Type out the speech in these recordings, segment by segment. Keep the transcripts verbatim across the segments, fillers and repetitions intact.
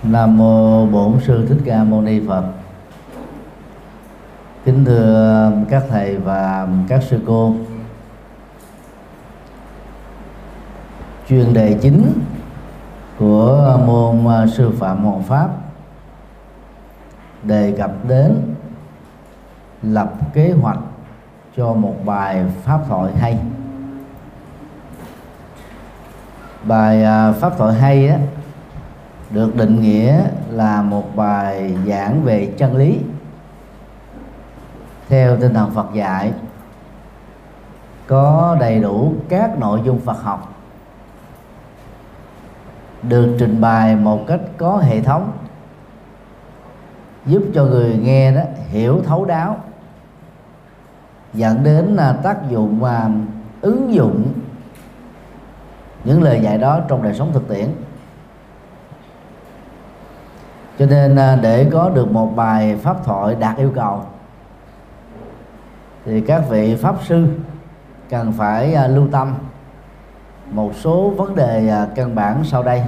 Nam mô Bổn Sư Thích Ca Mâu Ni Phật. Kính thưa các thầy và các sư cô. Chuyên đề chính của môn sư phạm hộ pháp đề cập đến lập kế hoạch cho một bài pháp thoại hay. Bài pháp thoại hay á, được định nghĩa là một bài giảng về chân lý theo tinh thần Phật dạy, có đầy đủ các nội dung Phật học, được trình bày một cách có hệ thống, giúp cho người nghe đó hiểu thấu đáo, dẫn đến tác dụng và ứng dụng những lời dạy đó trong đời sống thực tiễn. Cho nên để có được một bài pháp thoại đạt yêu cầu thì các vị pháp sư cần phải lưu tâm một số vấn đề căn bản sau đây.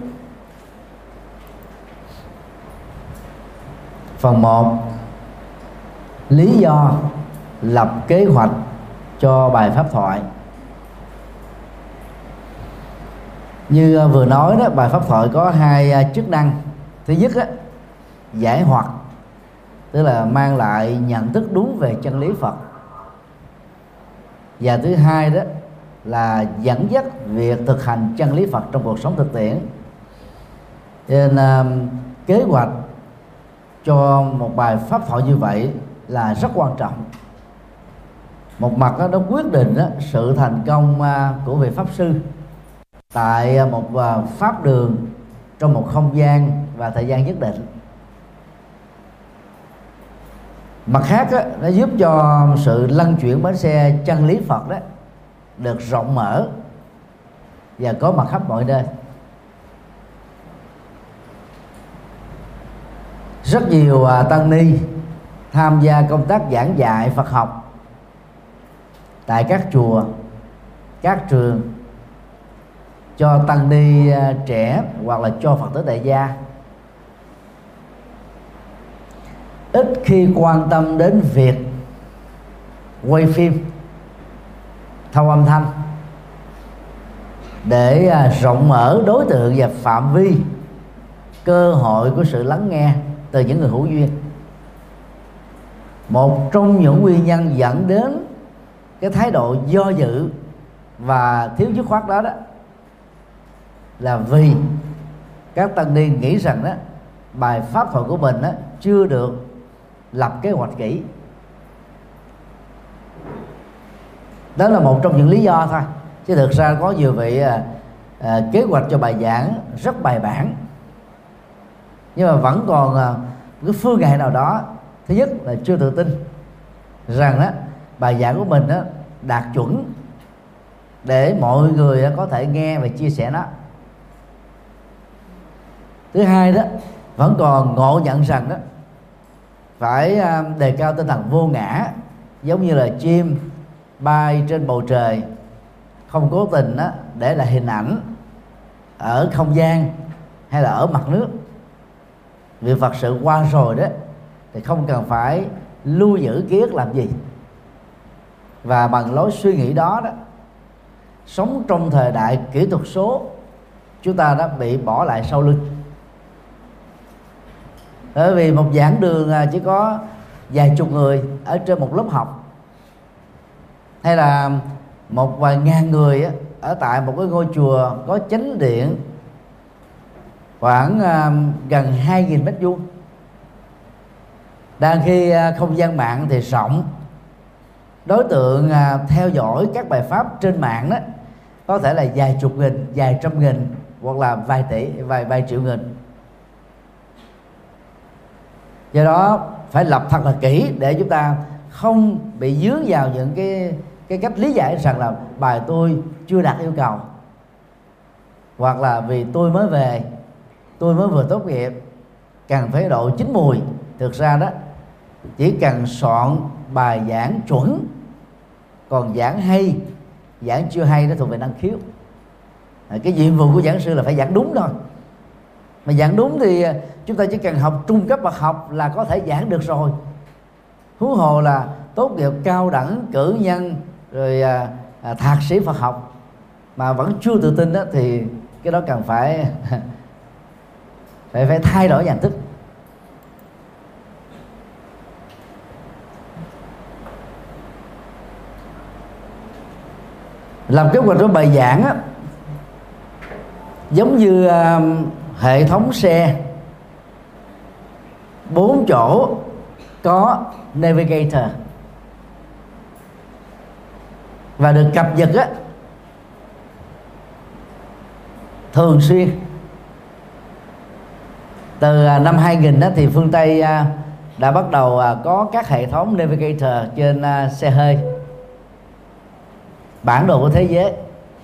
Phần một, lý do lập kế hoạch cho bài pháp thoại. Như vừa nói đó, bài pháp thoại có hai chức năng. Thứ nhất á, giải hoặc, tức là mang lại nhận thức đúng về chân lý Phật. Và thứ hai đó là dẫn dắt việc thực hành chân lý Phật trong cuộc sống thực tiễn. Cho nên uh, kế hoạch cho một bài pháp thoại như vậy là rất quan trọng. Một mặt đó, nó quyết định đó, sự thành công uh, của vị pháp sư tại một uh, pháp đường trong một không gian và thời gian nhất định. Mặt khác đó, nó giúp cho sự lăn chuyển bánh xe chân lý Phật đó được rộng mở và có mặt khắp mọi nơi. Rất nhiều tăng ni tham gia công tác giảng dạy Phật học tại các chùa, các trường, cho tăng ni trẻ hoặc là cho Phật tử tại gia, ít khi quan tâm đến việc quay phim, thâu âm thanh để rộng mở đối tượng và phạm vi cơ hội của sự lắng nghe từ những người hữu duyên. Một trong những nguyên nhân dẫn đến cái thái độ do dự và thiếu dứt khoát đó đó là vì các tăng ni nghĩ rằng đó bài pháp thoại của mình đó chưa được lập kế hoạch kỹ. Đó là một trong những lý do thôi, chứ thực ra có nhiều vị à, à, kế hoạch cho bài giảng rất bài bản, nhưng mà vẫn còn à, cái phương ngày nào đó, thứ nhất là chưa tự tin rằng đó bài giảng của mình đó đạt chuẩn để mọi người đó có thể nghe và chia sẻ nó. Thứ hai đó, vẫn còn ngộ nhận rằng đó phải đề cao tinh thần vô ngã, giống như là chim bay trên bầu trời, không cố tình đó để lại hình ảnh ở không gian hay là ở mặt nước. Việc Phật sự qua rồi đó thì không cần phải lưu giữ ký ức làm gì. Và bằng lối suy nghĩ đó đó, sống trong thời đại kỹ thuật số, chúng ta đã bị bỏ lại sau lưng. Bởi vì một giảng đường chỉ có vài chục người ở trên một lớp học, hay là một vài ngàn người ở tại một cái ngôi chùa có chánh điện khoảng gần hai nghìn mét vuông, đang khi không gian mạng thì rộng, đối tượng theo dõi các bài pháp trên mạng đó có thể là vài chục nghìn, vài trăm nghìn hoặc là vài tỷ, vài vài triệu nghìn. Do đó phải lập thật là kỹ để chúng ta không bị dướng vào những cái cái cách lý giải rằng là bài tôi chưa đạt yêu cầu, hoặc là vì tôi mới về, tôi mới vừa tốt nghiệp, cần phải độ chín mùi. Thực ra đó chỉ cần soạn bài giảng chuẩn, còn giảng hay, giảng chưa hay nó thuộc về năng khiếu. Cái nhiệm vụ của giảng sư là phải giảng đúng thôi. Mà giảng đúng thì chúng ta chỉ cần học trung cấp bậc học là có thể giảng được rồi, huống hồ là tốt nghiệp cao đẳng, cử nhân, rồi à, à, thạc sĩ Phật học mà vẫn chưa tự tin đó, thì cái đó cần phải phải phải thay đổi nhận thức. Làm kế hoạch của bài giảng á, giống như uh, hệ thống xe bốn chỗ có navigator và được cập nhật á thường xuyên. Từ uh, năm hai nghìn á, thì phương Tây uh, đã bắt đầu uh, có các hệ thống navigator trên uh, xe hơi, bản đồ của thế giới,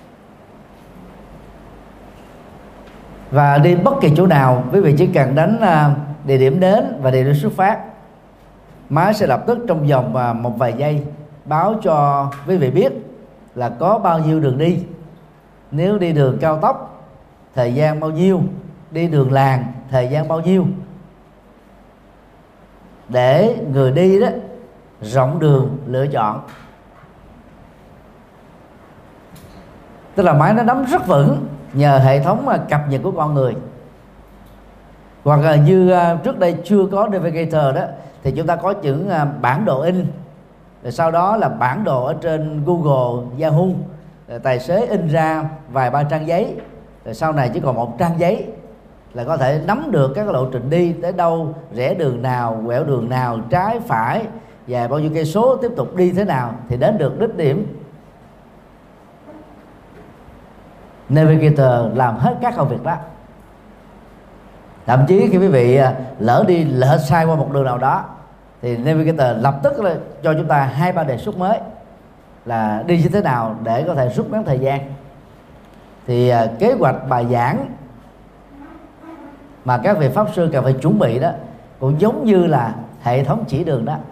và đi bất kỳ chỗ nào quý vị chỉ cần đánh uh, địa điểm đến và địa điểm xuất phát, máy sẽ lập tức trong vòng uh, một vài giây báo cho quý vị biết là có bao nhiêu đường đi. Nếu đi đường cao tốc thời gian bao nhiêu, đi đường làng thời gian bao nhiêu, để người đi đó rộng đường lựa chọn. Tức là máy nó nắm rất vững nhờ hệ thống cập nhật của con người. Hoặc là như trước đây chưa có navigator đó, thì chúng ta có những bản đồ in, rồi sau đó là bản đồ ở trên Google, Yahoo, rồi tài xế in ra vài ba trang giấy, rồi sau này chỉ còn một trang giấy là có thể nắm được các lộ trình đi tới đâu, rẽ đường nào, quẹo đường nào, trái phải, dài bao nhiêu cây số, tiếp tục đi thế nào thì đến được đích điểm. Navigator làm hết các công việc đó. Thậm chí khi quý vị lỡ đi lỡ sai qua một đường nào đó thì Navigator lập tức là cho chúng ta hai ba đề xuất mới là đi như thế nào để có thể rút ngắn thời gian. Thì uh, kế hoạch bài giảng mà các vị pháp sư cần phải chuẩn bị đó cũng giống như là hệ thống chỉ đường đó,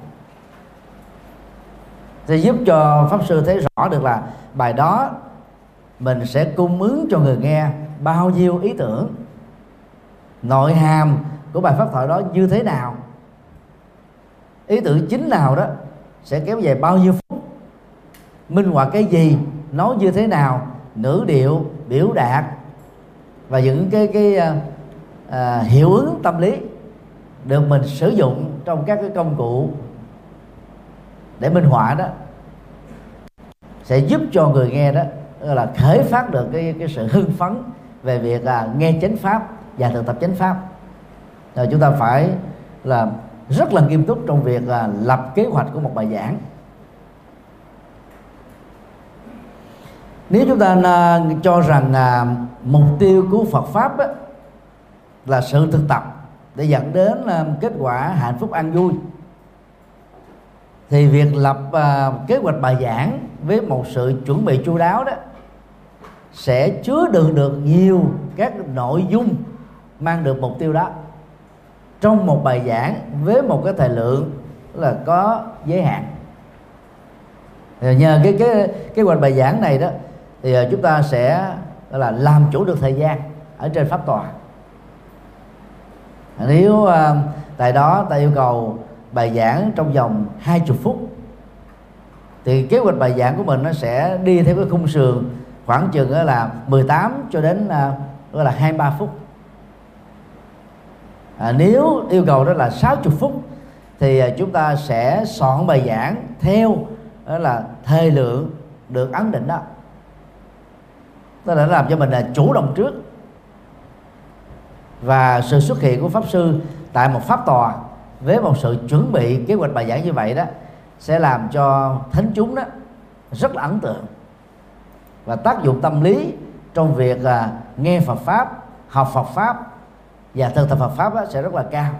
sẽ giúp cho pháp sư thấy rõ được là bài đó mình sẽ cung ứng cho người nghe bao nhiêu ý tưởng, nội hàm của bài pháp thoại đó như thế nào, ý tưởng chính nào đó sẽ kéo dài bao nhiêu phút, minh họa cái gì, nói như thế nào, ngữ điệu, biểu đạt và những cái cái à, hiệu ứng tâm lý được mình sử dụng trong các cái công cụ để minh họa đó, sẽ giúp cho người nghe đó là khởi phát được cái cái sự hưng phấn về việc là nghe chánh pháp và thực tập chánh pháp. Rồi chúng ta phải là rất là nghiêm túc trong việc là lập kế hoạch của một bài giảng. Nếu chúng ta uh, cho rằng uh, mục tiêu của Phật pháp á, là sự thực tập để dẫn đến uh, kết quả hạnh phúc an vui, thì việc lập uh, kế hoạch bài giảng với một sự chuẩn bị chu đáo đó sẽ chứa đựng được nhiều các nội dung mang được mục tiêu đó trong một bài giảng với một cái thời lượng là có giới hạn. Rồi nhờ cái cái kế hoạch bài giảng này đó thì chúng ta sẽ là làm chủ được thời gian ở trên pháp tòa. Nếu uh, tại đó ta yêu cầu bài giảng trong vòng hai mươi phút thì kế hoạch bài giảng của mình nó sẽ đi theo cái khung sườn khoảng chừng là mười tám cho đến uh, gọi là hai mươi ba phút. À, nếu yêu cầu đó là sáu mươi phút thì uh, chúng ta sẽ soạn bài giảng theo đó là thời lượng được ấn định đó. Nó đã làm cho mình là chủ động trước, và sự xuất hiện của pháp sư tại một pháp tòa với một sự chuẩn bị kế hoạch bài giảng như vậy đó sẽ làm cho thính chúng đó rất là ấn tượng, và tác dụng tâm lý trong việc là nghe Phật pháp, học Phật pháp và thực tập Phật pháp đó sẽ rất là cao.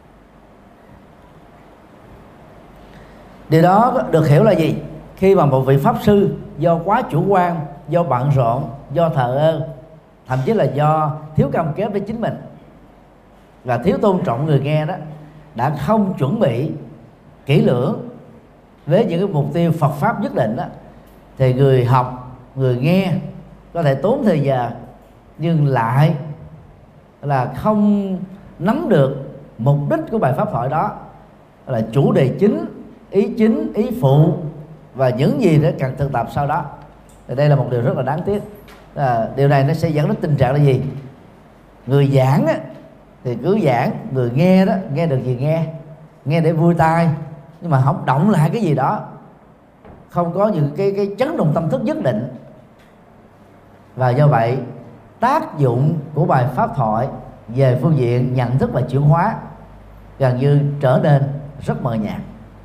Điều đó được hiểu là gì? Khi mà một vị pháp sư do quá chủ quan, do bận rộn, do thờ ơ, thậm chí là do thiếu cam kết với chính mình và thiếu tôn trọng người nghe đó, đã không chuẩn bị kỹ lưỡng với những cái mục tiêu Phật pháp nhất định đó, thì người học, người nghe có thể tốn thời giờ nhưng lại là không nắm được mục đích của bài pháp thoại đó, là chủ đề chính, ý chính, ý phụ và những gì để cần thực tập sau đó. Thì đây là một điều rất là đáng tiếc. À, điều này nó sẽ dẫn đến tình trạng là gì? Người giảng á, thì cứ giảng, người nghe đó nghe được gì nghe, nghe để vui tai, nhưng mà không động lại cái gì đó, không có những cái cái chấn động tâm thức nhất định. Và do vậy tác dụng của bài pháp thoại về phương diện nhận thức và chuyển hóa gần như trở nên rất mờ nhạt.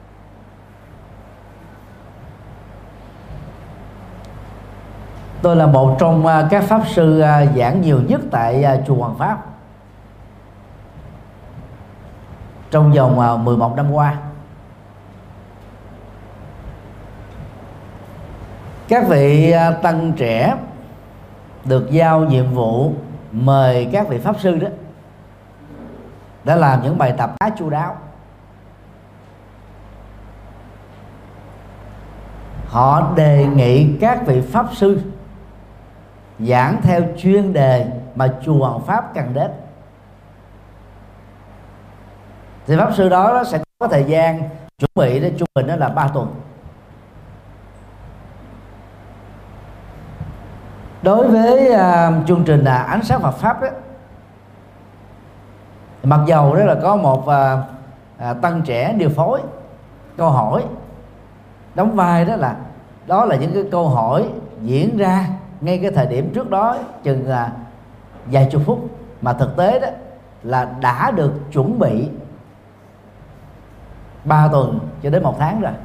Tôi là một trong các pháp sư giảng nhiều nhất tại chùa Hoàng Pháp trong vòng mười một năm qua. Các vị tăng trẻ được giao nhiệm vụ mời các vị pháp sư đó đã làm những bài tập khá chu đáo. Họ đề nghị các vị pháp sư giảng theo chuyên đề mà chùa Hoàng Pháp cần đến. Thì pháp sư đó sẽ có thời gian chuẩn bị để trung bình đó là ba tuần. Đối với uh, chương trình là ánh sáng Phật pháp đó, mặc dầu đó là có một uh, uh, tăng trẻ điều phối câu hỏi, đóng vai đó là đó là những cái câu hỏi diễn ra ngay cái thời điểm trước đó chừng uh, vài chục phút, mà thực tế đó là đã được chuẩn bị ba tuần cho đến một tháng rồi,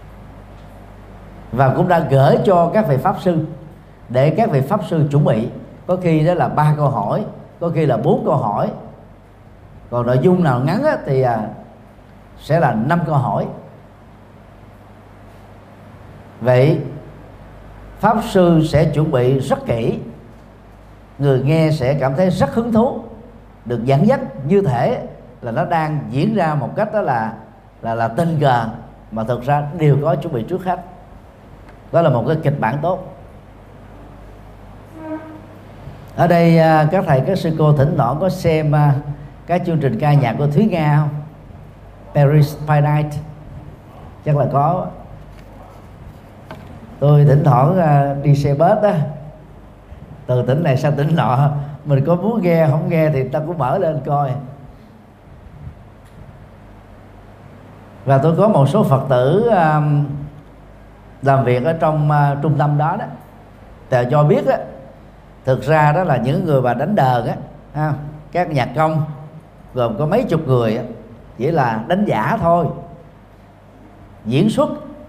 và cũng đã gửi cho các vị pháp sư để các vị pháp sư chuẩn bị. Có khi đó là ba câu hỏi, có khi là bốn câu hỏi, còn nội dung nào ngắn á, thì à, sẽ là năm câu hỏi. Vậy pháp sư sẽ chuẩn bị rất kỹ, người nghe sẽ cảm thấy rất hứng thú, được dẫn dắt như thể là nó đang diễn ra một cách đó là là là tình cờ, mà thực ra đều có chuẩn bị trước hết. Đó là một cái kịch bản tốt. Ở đây các thầy các sư cô thỉnh thoảng có xem các chương trình ca nhạc của Thúy Nga không? Paris by Night chắc là có. Tôi thỉnh thoảng đi xe bus đó, từ tỉnh này sang tỉnh nọ, mình có muốn nghe không nghe thì ta cũng mở lên coi. Và tôi có một số Phật tử um, làm việc ở trong uh, trung tâm đó đó, thì cho biết đó, thực ra đó là những người mà đánh đờn á, ha, các nhạc công gồm có mấy chục người á, chỉ là đánh giả thôi, diễn xuất.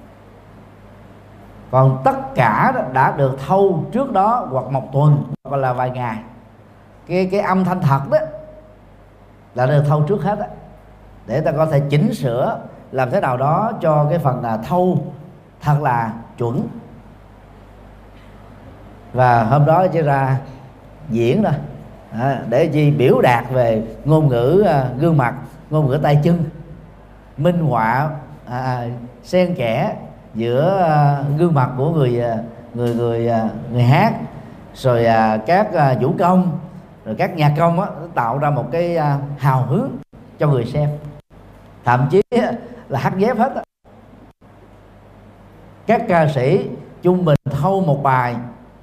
Còn tất cả đó đã được thâu trước đó hoặc một tuần hoặc là vài ngày. Cái cái âm thanh thật đó là được thâu trước hết á, để ta có thể chỉnh sửa làm thế nào đó cho cái phần là thâu thật là chuẩn. Và hôm đó chỉ ra diễn thôi, à, để chi biểu đạt về ngôn ngữ uh, gương mặt, ngôn ngữ tay chân, minh họa à, xen kẽ giữa uh, gương mặt của người uh, người người uh, người hát, rồi uh, các uh, vũ công, rồi các nhạc công á, tạo ra một cái uh, hào hứng cho người xem, thậm chí uh, là hát dép hết á. Các ca sĩ trung bình thâu một bài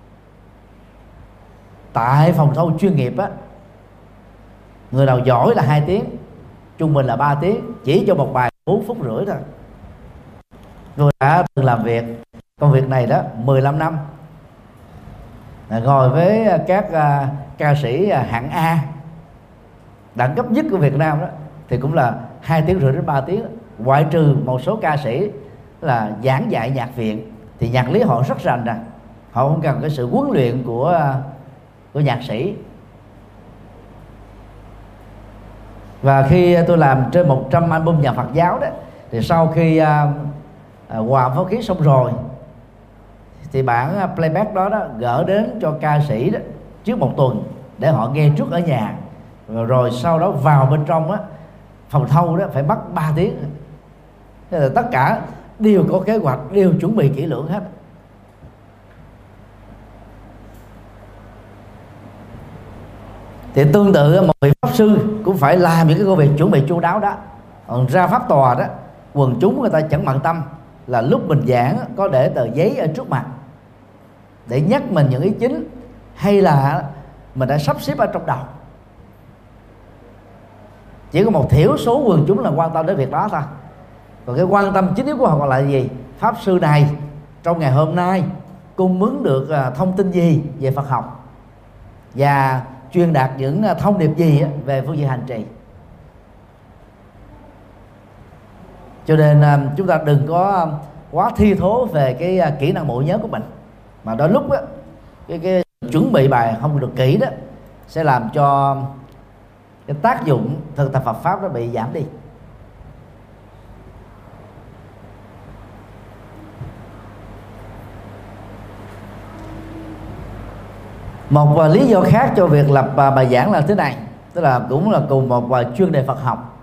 tại phòng thâu chuyên nghiệp á, người nào giỏi là hai tiếng, trung bình là ba tiếng, chỉ cho một bài bốn phút rưỡi thôi. Tôi đã từng làm việc công việc này đó mười lăm năm, ngồi với các uh, ca sĩ uh, hạng A đẳng cấp nhất của Việt Nam đó, thì cũng là hai tiếng rưỡi đến ba tiếng, ngoại trừ một số ca sĩ là giảng dạy nhạc viện thì nhạc lý họ rất rành rồi, họ không cần cái sự huấn luyện của uh, của nhạc sĩ. Và khi tôi làm trên một trăm album nhạc Phật giáo đó, thì sau khi uh, uh, hòa pháo khí xong rồi thì bản uh, playback đó, đó gửi đến cho ca sĩ đó trước một tuần để họ nghe trước ở nhà, rồi, rồi sau đó vào bên trong á, phòng thâu đó phải mất ba tiếng. Thế là tất cả đều có kế hoạch, đều chuẩn bị kỹ lưỡng hết. Thì tương tự một vị pháp sư cũng phải làm những cái công việc chuẩn bị chu đáo đó. Còn ra pháp tòa đó, quần chúng người ta chẳng bận tâm là lúc mình giảng có để tờ giấy ở trước mặt để nhắc mình những ý chính, hay là mình đã sắp xếp ở trong đầu. Chỉ có một thiểu số quần chúng là quan tâm đến việc đó thôi. Còn cái quan tâm chính yếu của họ còn là gì? Pháp sư này trong ngày hôm nay cung ứng được thông tin gì về Phật học và truyền đạt những thông điệp gì về phương diện hành trì. Cho nên chúng ta đừng có quá thi thố về cái kỹ năng bộ nhớ của mình, mà đôi lúc đó, cái, cái chuẩn bị bài không được kỹ đó sẽ làm cho cái tác dụng thực tập Phật pháp nó bị giảm đi. Một lý do khác cho việc lập bài giảng là thế này, tức là cũng là cùng một chuyên đề Phật học,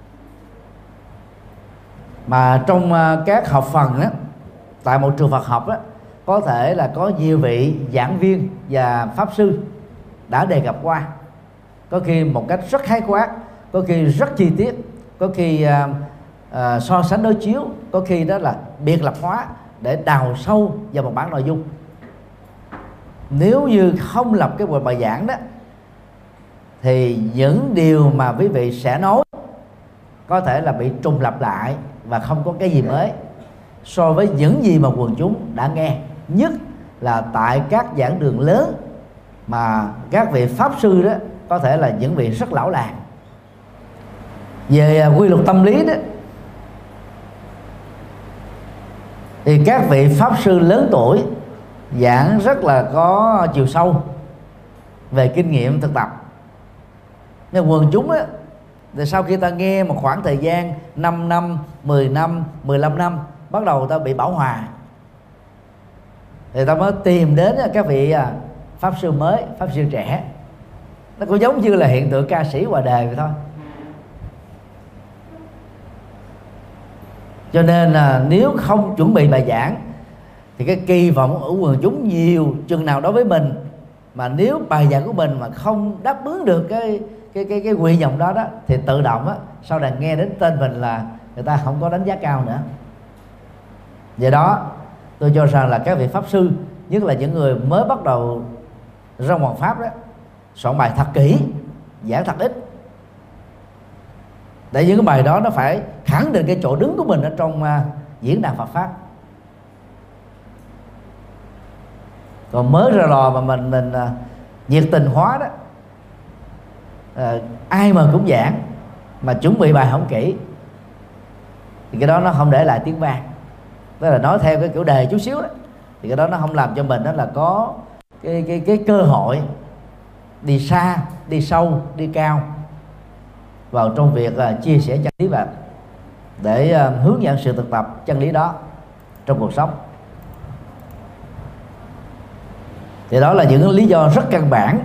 mà trong các học phần đó, tại một trường Phật học đó, có thể là có nhiều vị giảng viên và pháp sư đã đề cập qua, có khi một cách rất khái quát, có khi rất chi tiết, có khi uh, uh, so sánh đối chiếu, có khi đó là biệt lập hóa để đào sâu vào một bản nội dung. Nếu như không lập cái buổi bài giảng đó, thì những điều mà quý vị sẽ nói có thể là bị trùng lặp lại và không có cái gì mới so với những gì mà quần chúng đã nghe, nhất là tại các giảng đường lớn mà các vị pháp sư đó có thể là những vị rất lão làng. Về quy luật tâm lý đó, thì các vị pháp sư lớn tuổi giảng rất là có chiều sâu về kinh nghiệm thực tập. Nhưng quần chúng á, thì sau khi ta nghe một khoảng thời gian năm năm, mười năm, mười lăm năm, bắt đầu ta bị bão hòa, thì ta mới tìm đến các vị pháp sư mới, pháp sư trẻ. Nó cũng giống như là hiện tượng ca sĩ ngoài đời vậy thôi. Cho nên là nếu không chuẩn bị bài giảng thì cái kỳ vọng ở quần chúng nhiều chừng nào đối với mình, mà nếu bài giảng của mình mà không đáp ứng được cái cái cái cái quy vọng đó đó, thì tự động á, sau này nghe đến tên mình là người ta không có đánh giá cao nữa. Vậy đó, tôi cho rằng là các vị pháp sư, nhất là những người mới bắt đầu ra ngoại pháp đó, soạn bài thật kỹ, giảng thật ít, để những cái bài đó nó phải khẳng định cái chỗ đứng của mình ở trong uh, diễn đàn Phật pháp. Còn mới ra lò mà mình mình uh, nhiệt tình hóa đó, uh, ai mà cũng giảng mà chuẩn bị bài không kỹ, thì cái đó nó không để lại tiếng vang. Tức là nói theo cái kiểu đề chút xíu đó, thì cái đó nó không làm cho mình đó là có cái cái cái cơ hội đi xa, đi sâu, đi cao vào trong việc uh, chia sẻ chân lý và để uh, hướng dẫn sự thực tập chân lý đó trong cuộc sống. Thì đó là những lý do rất căn bản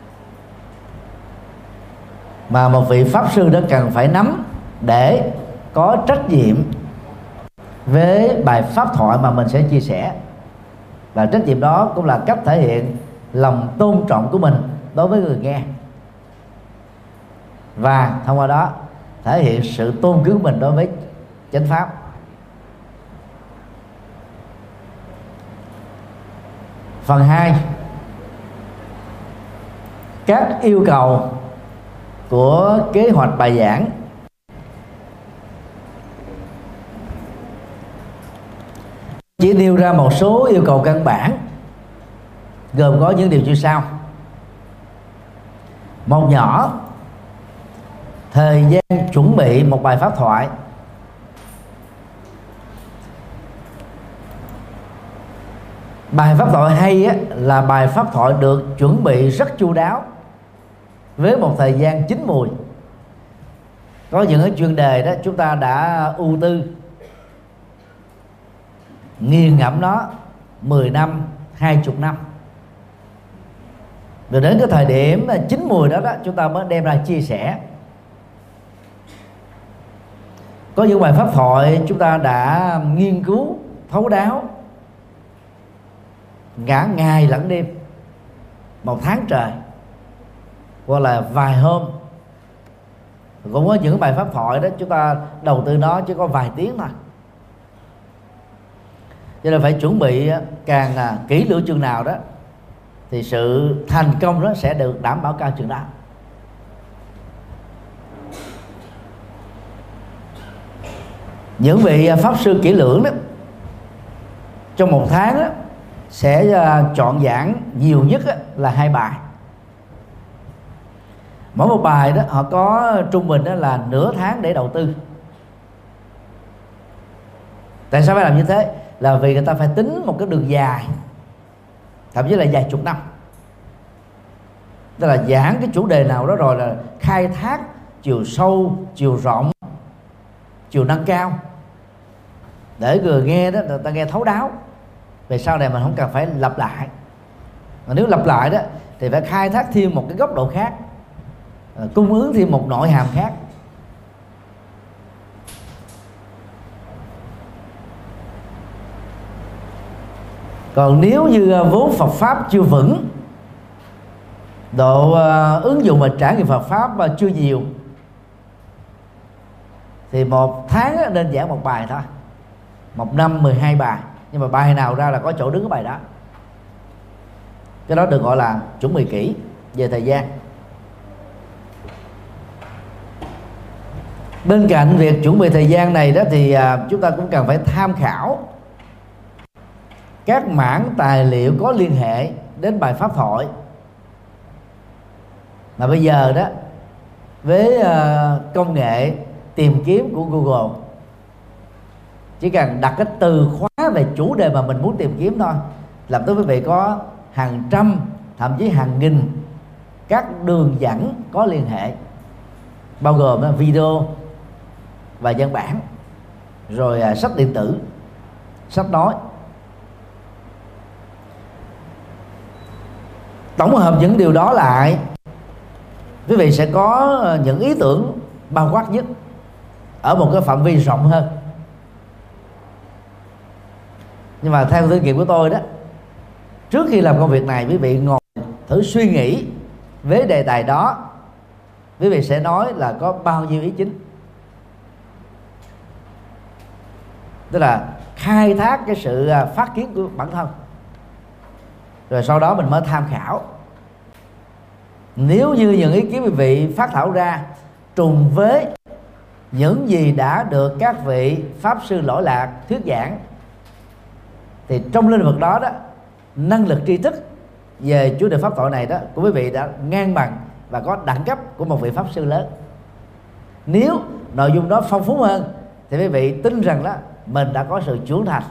mà một vị pháp sư đó cần phải nắm để có trách nhiệm với bài pháp thoại mà mình sẽ chia sẻ. Và trách nhiệm đó cũng là cách thể hiện lòng tôn trọng của mình đối với người nghe, và thông qua đó thể hiện sự tôn kính của mình đối với chánh pháp. Phần hai, các yêu cầu của kế hoạch bài giảng. Chỉ nêu ra một số yêu cầu căn bản, gồm có những điều như sau. Một nhỏ, thời gian chuẩn bị một bài pháp thoại. Bài pháp thoại hay á, là bài pháp thoại được chuẩn bị rất chu đáo với một thời gian chín mùi. Có những cái chuyên đề đó chúng ta đã ưu tư nghiền ngẫm nó mười năm, hai mươi năm, rồi đến cái thời điểm chín mùi đó, đó chúng ta mới đem ra chia sẻ. Có những bài pháp thoại chúng ta đã nghiên cứu thấu đáo cả ngày lẫn đêm, một tháng trời, hoặc là vài hôm. Cũng có những bài pháp thoại đó chúng ta đầu tư nó chỉ có vài tiếng thôi, cho nên phải chuẩn bị càng à, kỹ lưỡng chừng nào đó thì sự thành công đó sẽ được đảm bảo cao chừng đó. Những vị pháp sư kỹ lưỡng đó trong một tháng đó, sẽ uh, chọn giảng nhiều nhất đó, là hai bài. Mỗi một bài đó họ có trung bình đó là nửa tháng để đầu tư. Tại sao phải làm như thế? Là vì người ta phải tính một cái đường dài, thậm chí là vài chục năm. Tức là giảng cái chủ đề nào đó rồi là khai thác chiều sâu, chiều rộng, chiều nâng cao, để người nghe đó người ta nghe thấu đáo. Về sau này mình không cần phải lặp lại. Mà nếu lặp lại đó thì phải khai thác thêm một cái góc độ khác, cung ứng thêm một nội hàm khác. Còn nếu như vốn Phật pháp chưa vững, độ uh, ứng dụng và trải nghiệm Phật pháp uh, chưa nhiều, thì một tháng uh, nên giảng một bài thôi, một năm mười hai bài, nhưng mà bài nào ra là có chỗ đứng cái bài đó. Cái đó được gọi là chuẩn bị kỹ về thời gian. Bên cạnh việc chuẩn bị thời gian này đó thì uh, chúng ta cũng cần phải tham khảo các mảng tài liệu có liên hệ đến bài pháp thoại. Mà bây giờ đó với uh, công nghệ tìm kiếm của Google, chỉ cần đặt cái từ khóa về chủ đề mà mình muốn tìm kiếm thôi, lập tức quý vị có hàng trăm, thậm chí hàng nghìn các đường dẫn có liên hệ, bao gồm uh, video và văn bản, rồi uh, sách điện tử, sách nói. Tổng hợp những điều đó lại, quý vị sẽ có những ý tưởng bao quát nhất ở một cái phạm vi rộng hơn. Nhưng mà theo kinh nghiệm của tôi đó, trước khi làm công việc này, quý vị ngồi thử suy nghĩ với đề tài đó, quý vị sẽ nói là có bao nhiêu ý chính. Tức là khai thác cái sự phát kiến của bản thân, rồi sau đó mình mới tham khảo. Nếu như những ý kiến quý vị phát thảo ra trùng với những gì đã được các vị pháp sư lỗi lạc thuyết giảng, thì trong lĩnh vực đó đó, năng lực tri thức về chủ đề pháp thoại này đó của quý vị đã ngang bằng và có đẳng cấp của một vị pháp sư lớn. Nếu nội dung đó phong phú hơn thì quý vị tin rằng đó mình đã có sự trưởng thành,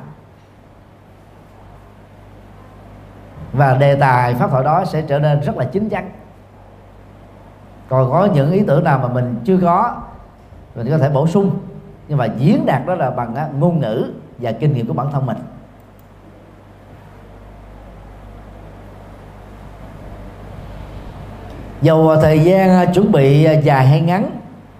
và đề tài pháp thoại đó sẽ trở nên rất là chín chắn. Còn có những ý tưởng nào mà mình chưa có, mình có thể bổ sung, nhưng mà diễn đạt đó là bằng á, ngôn ngữ và kinh nghiệm của bản thân mình. Dầu thời gian chuẩn bị dài hay ngắn,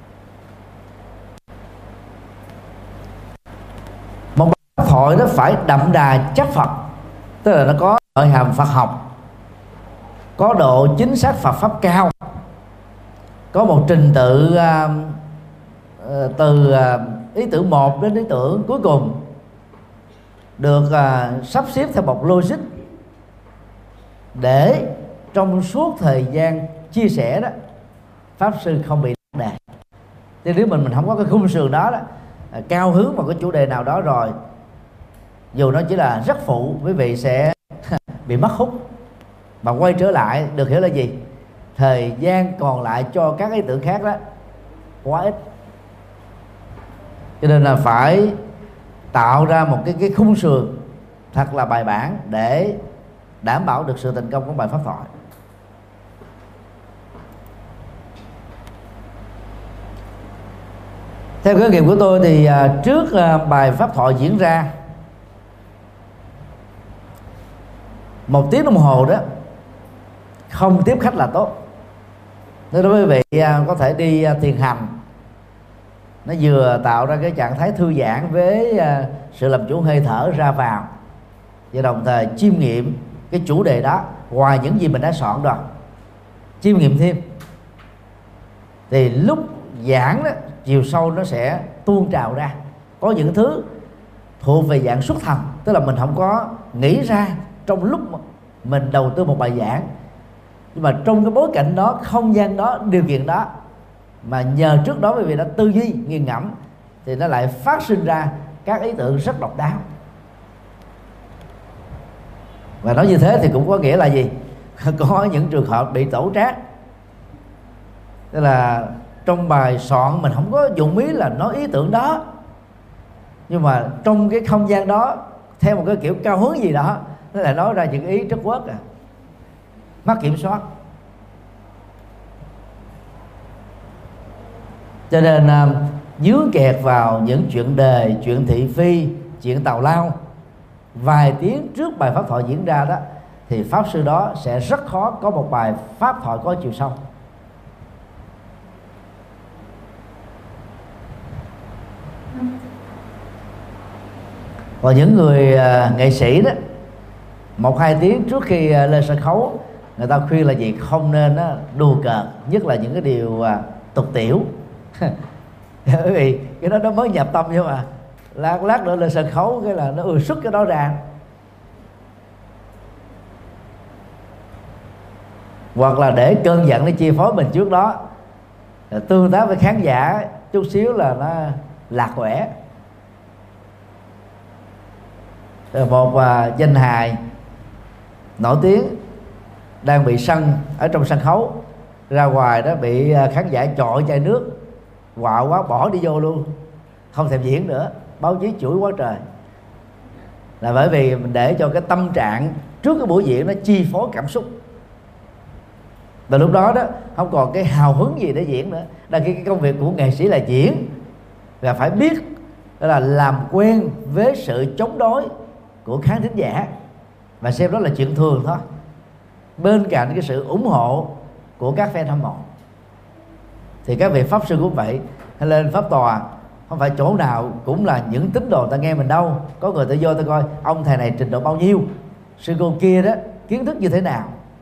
một bài pháp thoại nó phải đậm đà chất Phật, tức là nó có nội hàm Phật học, có độ chính xác Phật pháp cao, có một trình tự uh, uh, từ uh, ý tưởng một đến ý tưởng cuối cùng được uh, sắp xếp theo một logic, để trong suốt thời gian chia sẻ đó, pháp sư không bị lạc đề. Thế nếu mình mình không có cái khung sườn đó, đó uh, cao hướng vào cái chủ đề nào đó rồi, dù nó chỉ là rất phụ, quý vị sẽ bị mất hút. Mà quay trở lại được hiểu là gì? Thời gian còn lại cho các ý tưởng khác đó quá ít. Cho nên là phải tạo ra một cái, cái khung sườn thật là bài bản để đảm bảo được sự thành công của bài pháp thoại. Theo kinh nghiệm của tôi thì trước bài pháp thoại diễn ra một tiếng đồng hồ đó, không tiếp khách là tốt. Nên đối với quý vị có thể đi thiền hành, nó vừa tạo ra cái trạng thái thư giãn với sự làm chủ hơi thở ra vào, và đồng thời chiêm nghiệm cái chủ đề đó ngoài những gì mình đã soạn rồi, chiêm nghiệm thêm thì lúc giảng đó, chiều sâu nó sẽ tuôn trào ra. Có những thứ thuộc về dạng xuất thần, tức là mình không có nghĩ ra trong lúc mình đầu tư một bài giảng, nhưng mà trong cái bối cảnh đó, không gian đó, điều kiện đó, mà nhờ trước đó bởi vì đã tư duy nghiền ngẫm thì nó lại phát sinh ra các ý tưởng rất độc đáo. Và nói như thế thì cũng có nghĩa là gì? Có những trường hợp bị tổ trác, tức là trong bài soạn mình không có dụng ý là nói ý tưởng đó, nhưng mà trong cái không gian đó theo một cái kiểu cao hứng gì đó, nó lại nói ra những ý rất quất, à, mất kiểm soát. Cho nên uh, dướng kẹt vào những chuyện đề, chuyện thị phi, chuyện tào lao vài tiếng trước bài pháp thoại diễn ra đó, thì pháp sư đó sẽ rất khó có một bài pháp thoại có chiều sâu. Còn những người uh, nghệ sĩ đó, một hai tiếng trước khi uh, lên sân khấu, người ta khuyên là gì? Không nên uh, đùa cợt, nhất là những cái điều uh, tục tiểu. Bởi vì cái đó nó mới nhập tâm chứ mà, lát lát nữa lên sân khấu cái là nó ưa xuất cái đó ra. Hoặc là để cơn giận nó chi phối mình trước đó, tương tác với khán giả chút xíu là nó lạc quẻ. Một uh, danh hài nổi tiếng đang bị sân ở trong sân khấu, ra ngoài đó bị uh, khán giả chọi chai nước, quạo quá bỏ đi vô luôn, không thèm diễn nữa, báo chí chửi quá trời. Là bởi vì mình để cho cái tâm trạng trước cái buổi diễn nó chi phối cảm xúc, và lúc đó đó không còn cái hào hứng gì để diễn nữa. Đăng ký cái công việc của nghệ sĩ là diễn, và phải biết đó là làm quen với sự chống đối của khán thính giả và xem đó là chuyện thường thôi, bên cạnh cái sự ủng hộ của các fan hâm mộ. Thì các vị pháp sư cũng vậy, hay lên pháp tòa không phải chỗ nào cũng là những tín đồ ta nghe mình đâu. Có người ta vô ta coi ông thầy này trình độ bao nhiêu, sư cô kia đó kiến thức như thế nào.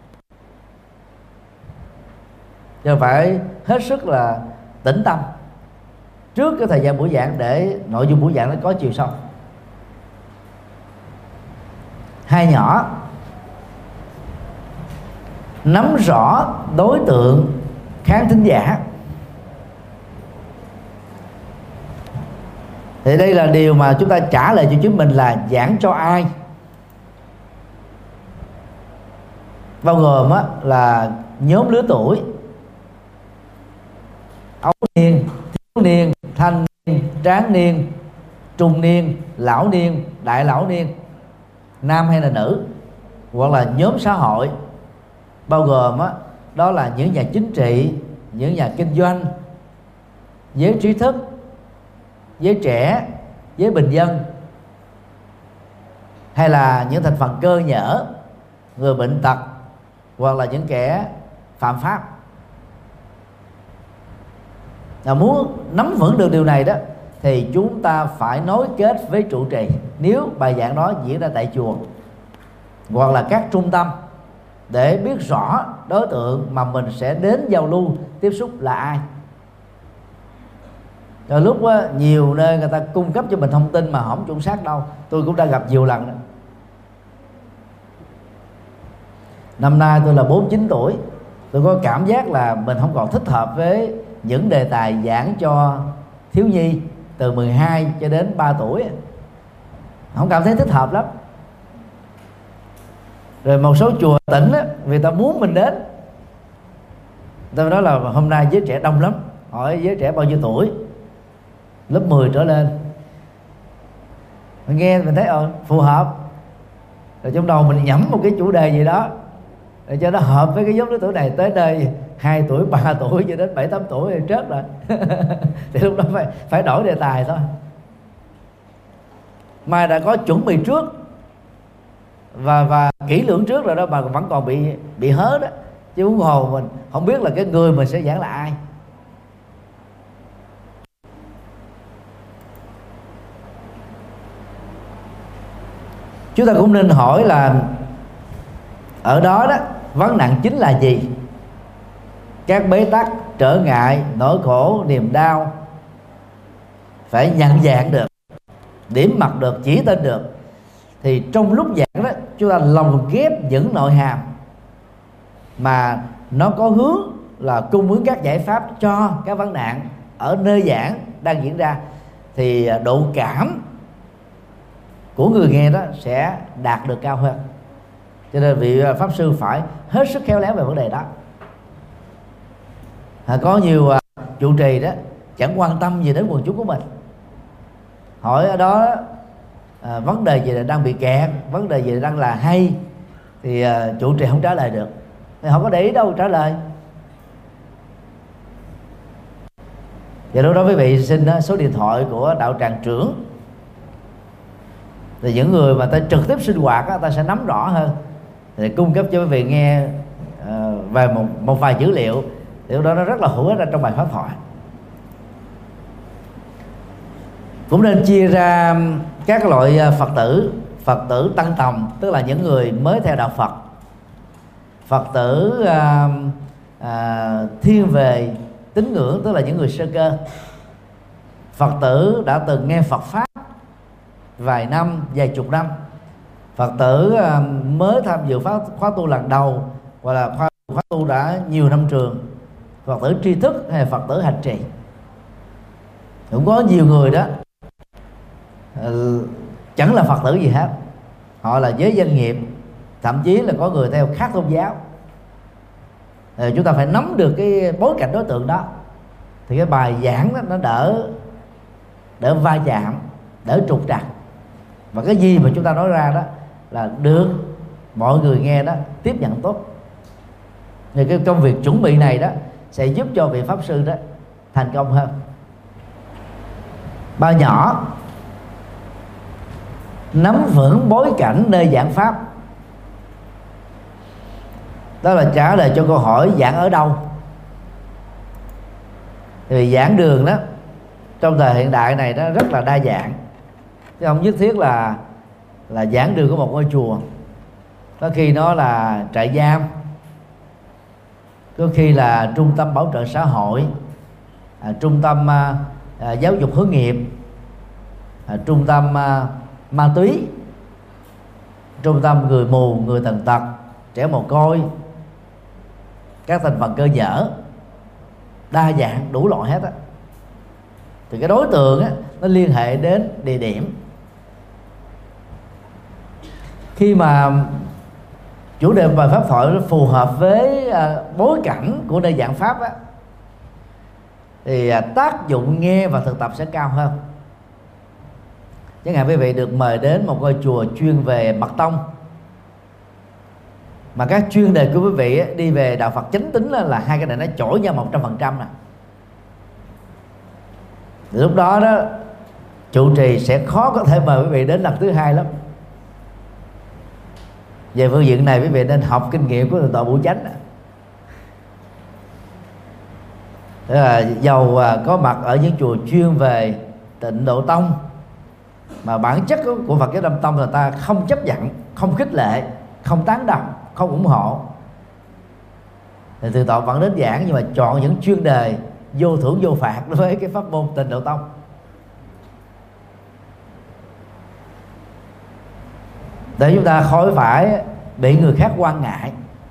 Cho phải hết sức là tĩnh tâm trước cái thời gian buổi giảng để nội dung buổi giảng nó có chiều sâu. Hai nhỏ nắm rõ đối tượng khán thính giả, thì đây là điều mà chúng ta trả lời cho chính mình là giảng cho ai, bao gồm á, là nhóm lứa tuổi: ấu niên, thiếu niên, thanh niên, tráng niên, trung niên, lão niên, đại lão niên, nam hay là nữ, hoặc là nhóm xã hội, bao gồm á, đó là những nhà chính trị, những nhà kinh doanh, giới trí thức, giới trẻ, giới bình dân, hay là những thành phần cơ nhở, người bệnh tật, hoặc là những kẻ phạm pháp. Là muốn nắm vững được điều này đó thì chúng ta phải nối kết với trụ trì, nếu bài giảng đó diễn ra tại chùa hoặc là các trung tâm, để biết rõ đối tượng mà mình sẽ đến giao lưu tiếp xúc là ai. Rồi lúc đó, nhiều nơi người ta cung cấp cho mình thông tin mà không chuẩn xác đâu. Tôi cũng đã gặp nhiều lần đó. Năm nay tôi là bốn mươi chín tuổi, tôi có cảm giác là mình không còn thích hợp với những đề tài giảng cho thiếu nhi từ mười hai cho đến ba tuổi, không cảm thấy thích hợp lắm. Rồi một số chùa tỉnh á, vì ta muốn mình đến, tôi nói là hôm nay giới trẻ đông lắm, hỏi giới trẻ bao nhiêu tuổi, lớp mười trở lên. Mình nghe mình thấy ờ phù hợp, rồi trong đầu mình nhẩm một cái chủ đề gì đó để cho nó hợp với cái nhóm lứa tuổi này. Tới đây hai tuổi, ba tuổi cho đến bảy tám tuổi thì trớt rồi thì lúc đó phải phải đổi đề tài thôi. Mà đã có chuẩn bị trước và và kỹ lưỡng trước rồi đó, mà vẫn còn bị bị hớ đó, chứ huống hồ mình không biết là cái người mình sẽ giảng là ai. Chúng ta cũng nên hỏi là ở đó đó vấn nạn chính là gì, các bế tắc, trở ngại, nỗi khổ, niềm đau phải nhận dạng được, điểm mặt được, chỉ tên được, thì trong lúc giảng đó chúng ta lồng ghép những nội hàm mà nó có hướng là cung ứng các giải pháp cho các vấn nạn ở nơi giảng đang diễn ra, thì độ cảm của người nghe đó sẽ đạt được cao hơn. Cho nên vị pháp sư phải hết sức khéo léo về vấn đề đó. À, có nhiều à, trụ trì đó chẳng quan tâm gì đến quần chúng của mình, hỏi ở đó à, vấn đề gì là đang bị kẹt, vấn đề gì là đang là hay, thì à, trụ trì không trả lời được, thì không có để ý đâu trả lời. Và lúc đó quý vị xin đó, số điện thoại của đạo tràng trưởng, thì những người mà ta trực tiếp sinh hoạt đó, ta sẽ nắm rõ hơn, thì cung cấp cho quý vị nghe uh, về một một vài dữ liệu, điều đó nó rất là hữu ích ở trong bài pháp thoại. Cũng nên chia ra các loại Phật tử: Phật tử tăng tòng, tức là những người mới theo đạo Phật; Phật tử uh, uh, thiên về tín ngưỡng, tức là những người sơ cơ; Phật tử đã từng nghe Phật pháp vài năm, vài chục năm; Phật tử uh, mới tham dự khóa, khóa tu lần đầu, hoặc là khóa, khóa tu đã nhiều năm trường; Phật tử tri thức hay Phật tử hành trì. Cũng có nhiều người đó uh, chẳng là Phật tử gì hết, họ là giới doanh nghiệp, thậm chí là có người theo khác tôn giáo. Thì chúng ta phải nắm được cái bối cảnh đối tượng đó, thì cái bài giảng đó nó đỡ đỡ va chạm, đỡ trục trặc, và cái gì mà chúng ta nói ra đó là được mọi người nghe đó tiếp nhận tốt. Thì cái công việc chuẩn bị này đó sẽ giúp cho vị pháp sư đó thành công hơn. Ba nhỏ: nắm vững bối cảnh nơi giảng pháp, đó là trả lời cho câu hỏi giảng ở đâu. Thì giảng đường đó trong thời hiện đại này nó rất là đa dạng, chứ không nhất thiết là là giảng đường của một ngôi chùa. Có khi nó là trại giam, có khi là trung tâm bảo trợ xã hội, à, trung tâm à, à, giáo dục hướng nghiệp, à, trung tâm à, ma túy, trung tâm người mù, người tàn tật, trẻ mồ côi, các thành phần cơ nhở, đa dạng đủ loại hết á. Thì cái đối tượng á, nó liên hệ đến địa điểm. Khi mà chủ đề bài pháp thoại nó phù hợp với à, bối cảnh của nơi giảng pháp á, thì à, tác dụng nghe và thực tập sẽ cao hơn. Chẳng hạn quý vị được mời đến một ngôi chùa chuyên về mật tông, mà các chuyên đề của quý vị á, đi về đạo Phật chánh tín là, là hai cái này nó chổi nhau một trăm phần trăm nè. Lúc đó đó trụ trì sẽ khó có thể mời quý vị đến lần thứ hai lắm. Về phương diện này quý vị nên học kinh nghiệm của Tọa Bửu Chánh. Tức là dầu có mặt ở những chùa chuyên về Tịnh Độ Tông, mà bản chất của Phật giáo Nam Tông là ta không chấp nhận, không khích lệ, không tán đồng, không ủng hộ, thì Thượng Tọa vẫn đến giảng, nhưng mà chọn những chuyên đề vô thưởng vô phạt đối với cái pháp môn Tịnh Độ Tông. Để chúng ta khỏi phải bị người khác quan ngại.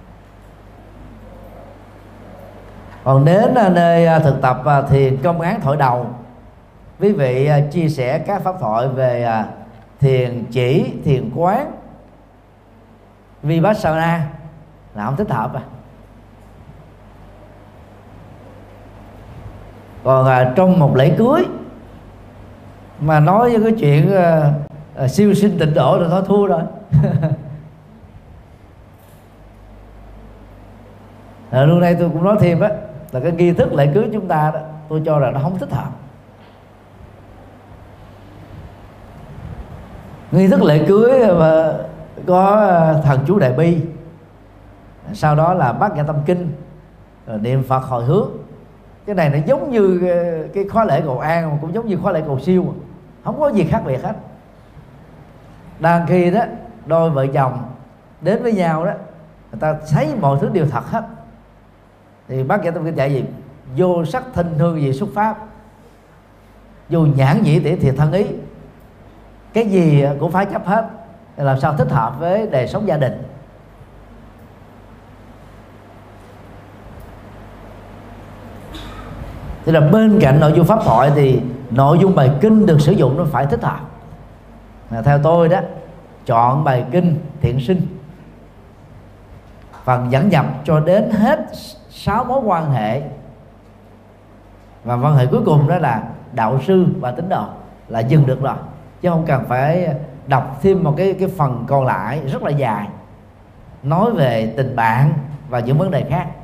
Còn đến nơi thực tập thiền công án thoại đầu, quý vị chia sẻ các pháp thoại về thiền chỉ, thiền quán, Vipassana là không thích hợp à. Còn à, trong một lễ cưới mà nói với cái chuyện à, à, siêu sinh tịnh độ rồi thôi thua rồi. À, lúc này tôi cũng nói thêm á, là cái nghi thức lễ cưới chúng ta đó, tôi cho là nó không thích hợp. Nghi thức lễ cưới mà có thần chú Đại Bi, sau đó là bát nhã tâm kinh, rồi niệm Phật hồi hướng. Cái này nó giống như cái khóa lễ cầu an, mà cũng giống như khóa lễ cầu siêu, không có gì khác biệt hết. Đang khi đó đôi vợ chồng đến với nhau đó, người ta thấy mọi thứ đều thật hết, thì bác nhã tâm kinh dạy gì? vô sắc thinh hương gì xuất pháp, vô nhãn nhĩ tỷ thiệt thân ý, cái gì cũng phải chấp hết, làm sao thích hợp với đời sống gia đình. Thế là bên cạnh nội dung pháp thoại thì nội dung bài kinh được sử dụng nó phải thích hợp. À, theo tôi đó, chọn bài kinh thiện sinh, phần dẫn nhập cho đến hết sáu mối quan hệ, và quan hệ cuối cùng đó là đạo sư và tín đồ là dừng được rồi, chứ không cần phải đọc thêm một cái cái phần còn lại rất là dài nói về tình bạn và những vấn đề khác.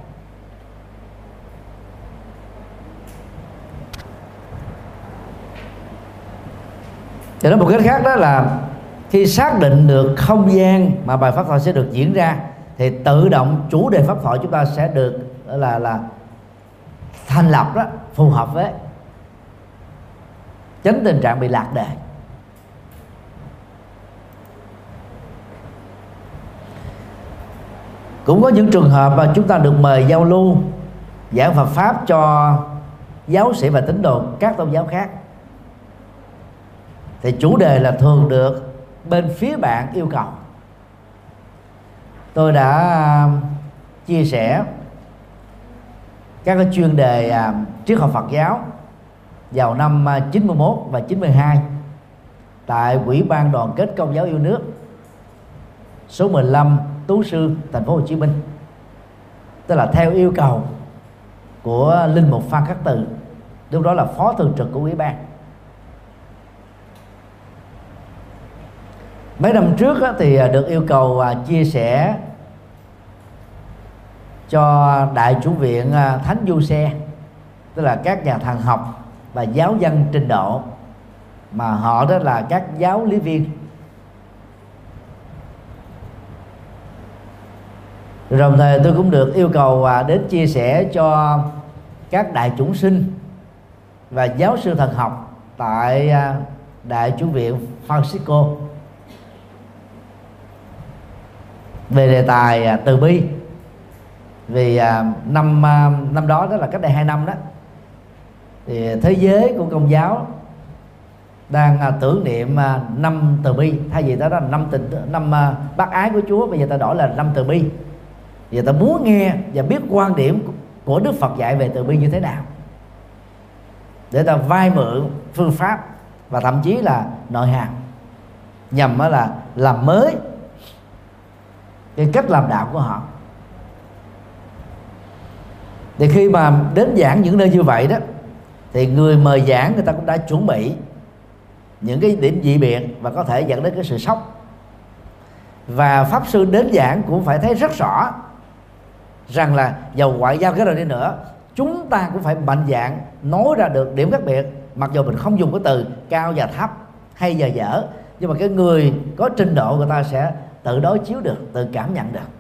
Thì nói một cách khác đó là khi xác định được không gian mà bài pháp thoại sẽ được diễn ra, thì tự động chủ đề pháp thoại chúng ta sẽ được là là thành lập đó phù hợp với, tránh tình trạng bị lạc đề. Cũng có những trường hợp mà chúng ta được mời giao lưu giảng Phật pháp cho giáo sĩ và tín đồ các tôn giáo khác, thì chủ đề là thường được bên phía bạn yêu cầu. Tôi đã chia sẻ các cái chuyên đề à, triết học Phật giáo vào năm chín mươi mốt và chín mươi hai tại Ủy ban Đoàn kết Công giáo yêu nước số mười lăm Tú Sư, thành phố Hồ Chí Minh, tức là theo yêu cầu của linh mục Phan Khắc Từ, lúc đó là phó thường trực của ủy ban. Mấy năm trước á, thì được yêu cầu à, chia sẻ cho Đại chủ viện à, Thánh Du Xe, tức là các nhà thần học và giáo dân trình độ, mà họ đó là các giáo lý viên. Đồng thời tôi cũng được yêu cầu à, đến chia sẻ cho các đại chủng sinh và giáo sư thần học tại à, Đại chủ viện Francisco về đề tài à, từ bi. Vì à, năm à, năm đó đó là cách đây hai năm đó, thì thế giới của Công giáo đang à, tưởng niệm à, năm từ bi, thay vì đó là năm tình năm à, bác ái của Chúa, bây giờ ta đổi là năm từ bi. Giờ ta muốn nghe và biết quan điểm của Đức Phật dạy về từ bi như thế nào, để ta vay mượn phương pháp và thậm chí là nội hàm, nhằm đó là làm mới cái cách làm đạo của họ. Thì khi mà đến giảng những nơi như vậy đó, thì người mời giảng người ta cũng đã chuẩn bị những cái điểm dị biệt và có thể dẫn đến cái sự sốc. Và pháp sư đến giảng cũng phải thấy rất rõ rằng là dầu ngoại giao cái rồi đi nữa, chúng ta cũng phải mạnh dạn nói ra được điểm khác biệt, mặc dù mình không dùng cái từ cao và thấp hay giờ dở, nhưng mà cái người có trình độ người ta sẽ tự đối chiếu được, tự cảm nhận được.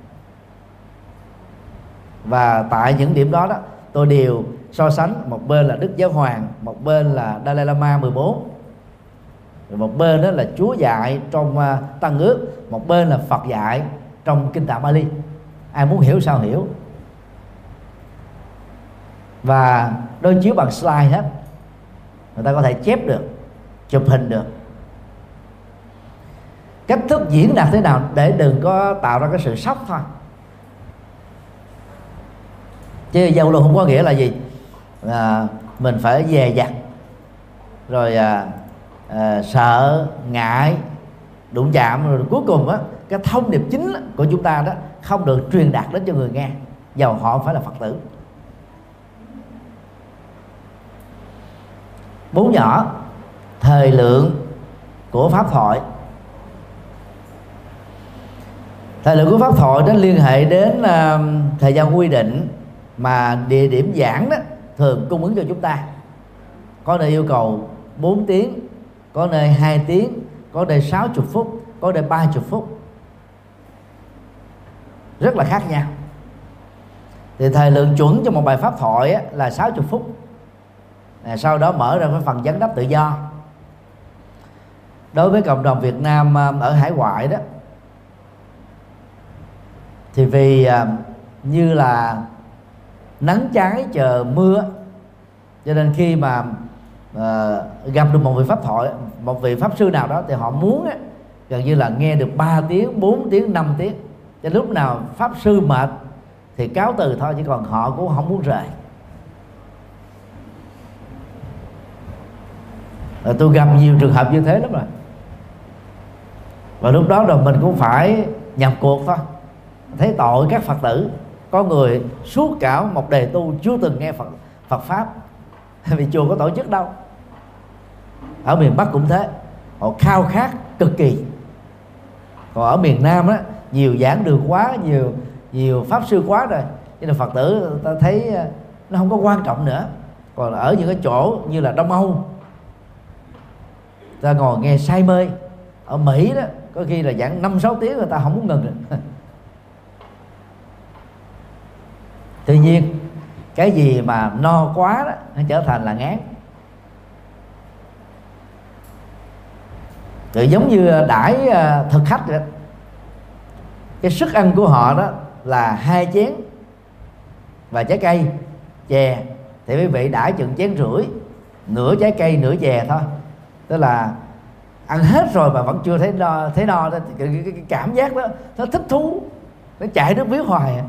Và tại những điểm đó đó, tôi đều so sánh, một bên là Đức Giáo Hoàng, một bên là Dalai Lama mười bốn, một bên đó là Chúa dạy trong uh, Tăng Ước, một bên là Phật dạy trong Kinh Tạng Bali. Ai muốn hiểu sao hiểu, và đối chiếu bằng slide hết, người ta có thể chép được, chụp hình được. Cách thức diễn đạt thế nào để đừng có tạo ra cái sự sốc thôi, chứ giao lưu không có nghĩa là gì à, mình phải dè dặt rồi à, à, sợ ngại đụng chạm, rồi cuối cùng á cái thông điệp chính của chúng ta đó không được truyền đạt đến cho người nghe, dầu họ phải là Phật tử. Bốn nhỏ thời lượng của pháp thoại. Thời lượng của pháp thoại nó liên hệ đến uh, thời gian quy định mà địa điểm giảng đó thường cung ứng cho chúng ta. Có nơi yêu cầu bốn tiếng, có nơi hai tiếng, có nơi sáu mươi phút, có nơi ba mươi phút, rất là khác nhau. Thì thời lượng chuẩn cho một bài pháp thoại á, là sáu mươi phút. À, sau đó mở ra cái phần vấn đáp tự do. Đối với cộng đồng Việt Nam ở hải ngoại đó, thì vì uh, như là nắng cháy chờ mưa, cho nên khi mà uh, gặp được một vị pháp thoại, một vị pháp sư nào đó, thì họ muốn á, gần như là nghe được ba tiếng, bốn tiếng, năm tiếng. Cho lúc nào pháp sư mệt thì cáo từ thôi, chứ còn họ cũng không muốn rời. Rồi tôi gặp nhiều trường hợp như thế lắm rồi. Và lúc đó rồi mình cũng phải nhập cuộc thôi. Thấy tội các Phật tử, có người suốt cả một đời tu chưa từng nghe Phật, Phật Pháp, vì chùa có tổ chức đâu. Ở miền Bắc cũng thế, họ khao khát cực kỳ. Còn ở miền Nam á, nhiều giảng đường quá, nhiều nhiều pháp sư quá rồi, cho nên Phật tử ta thấy nó không có quan trọng nữa. Còn ở những cái chỗ như là Đông Âu, ta ngồi nghe say mê. Ở Mỹ đó có khi là giảng năm sáu tiếng người ta không muốn ngừng được. Tuy nhiên cái gì mà no quá đó nó trở thành là ngán. Rồi giống như đãi thực khách vậy, cái sức ăn của họ đó là hai chén và trái cây chè, thì quý vị đãi chừng chén rưỡi, nửa trái cây nửa chè thôi. Tức là ăn hết rồi mà vẫn chưa thấy no, thấy no đó. Cái, cái, cái cảm giác đó nó thích thú, nó chạy nước miếng hoài.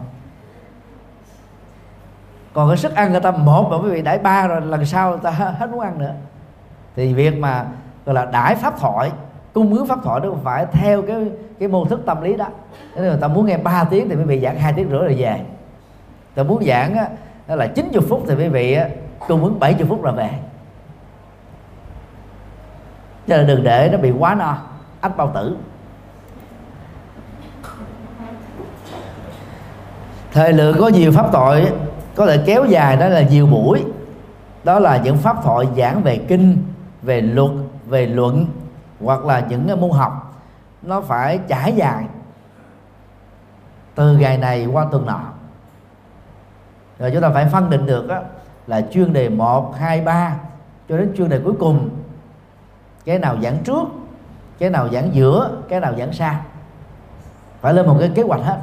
Còn cái sức ăn người ta một mà quý vị đãi ba rồi, lần sau người ta hết muốn ăn nữa. Thì việc mà gọi là đãi pháp thoại, cung ứng pháp thoại nó phải theo cái cái mô thức tâm lý đó. Nếu người ta muốn nghe ba tiếng thì quý vị giảng hai tiếng rưỡi rồi về. Ta muốn giảng á, đó là chín mươi phút thì quý vị á, cung ứng bảy mươi phút là về. Cho nên đừng để nó bị quá no, ách bao tử. Thời lượng có nhiều pháp thoại có thể kéo dài, đó là nhiều buổi. Đó là những pháp thoại giảng về kinh, về luật, về luận, hoặc là những môn học. Nó phải trải dài từ ngày này qua tuần nọ. Rồi chúng ta phải phân định được đó, là chuyên đề một, hai, ba cho đến chuyên đề cuối cùng, cái nào giảng trước, cái nào giảng giữa, cái nào giảng sau. Phải lên một cái kế hoạch hết.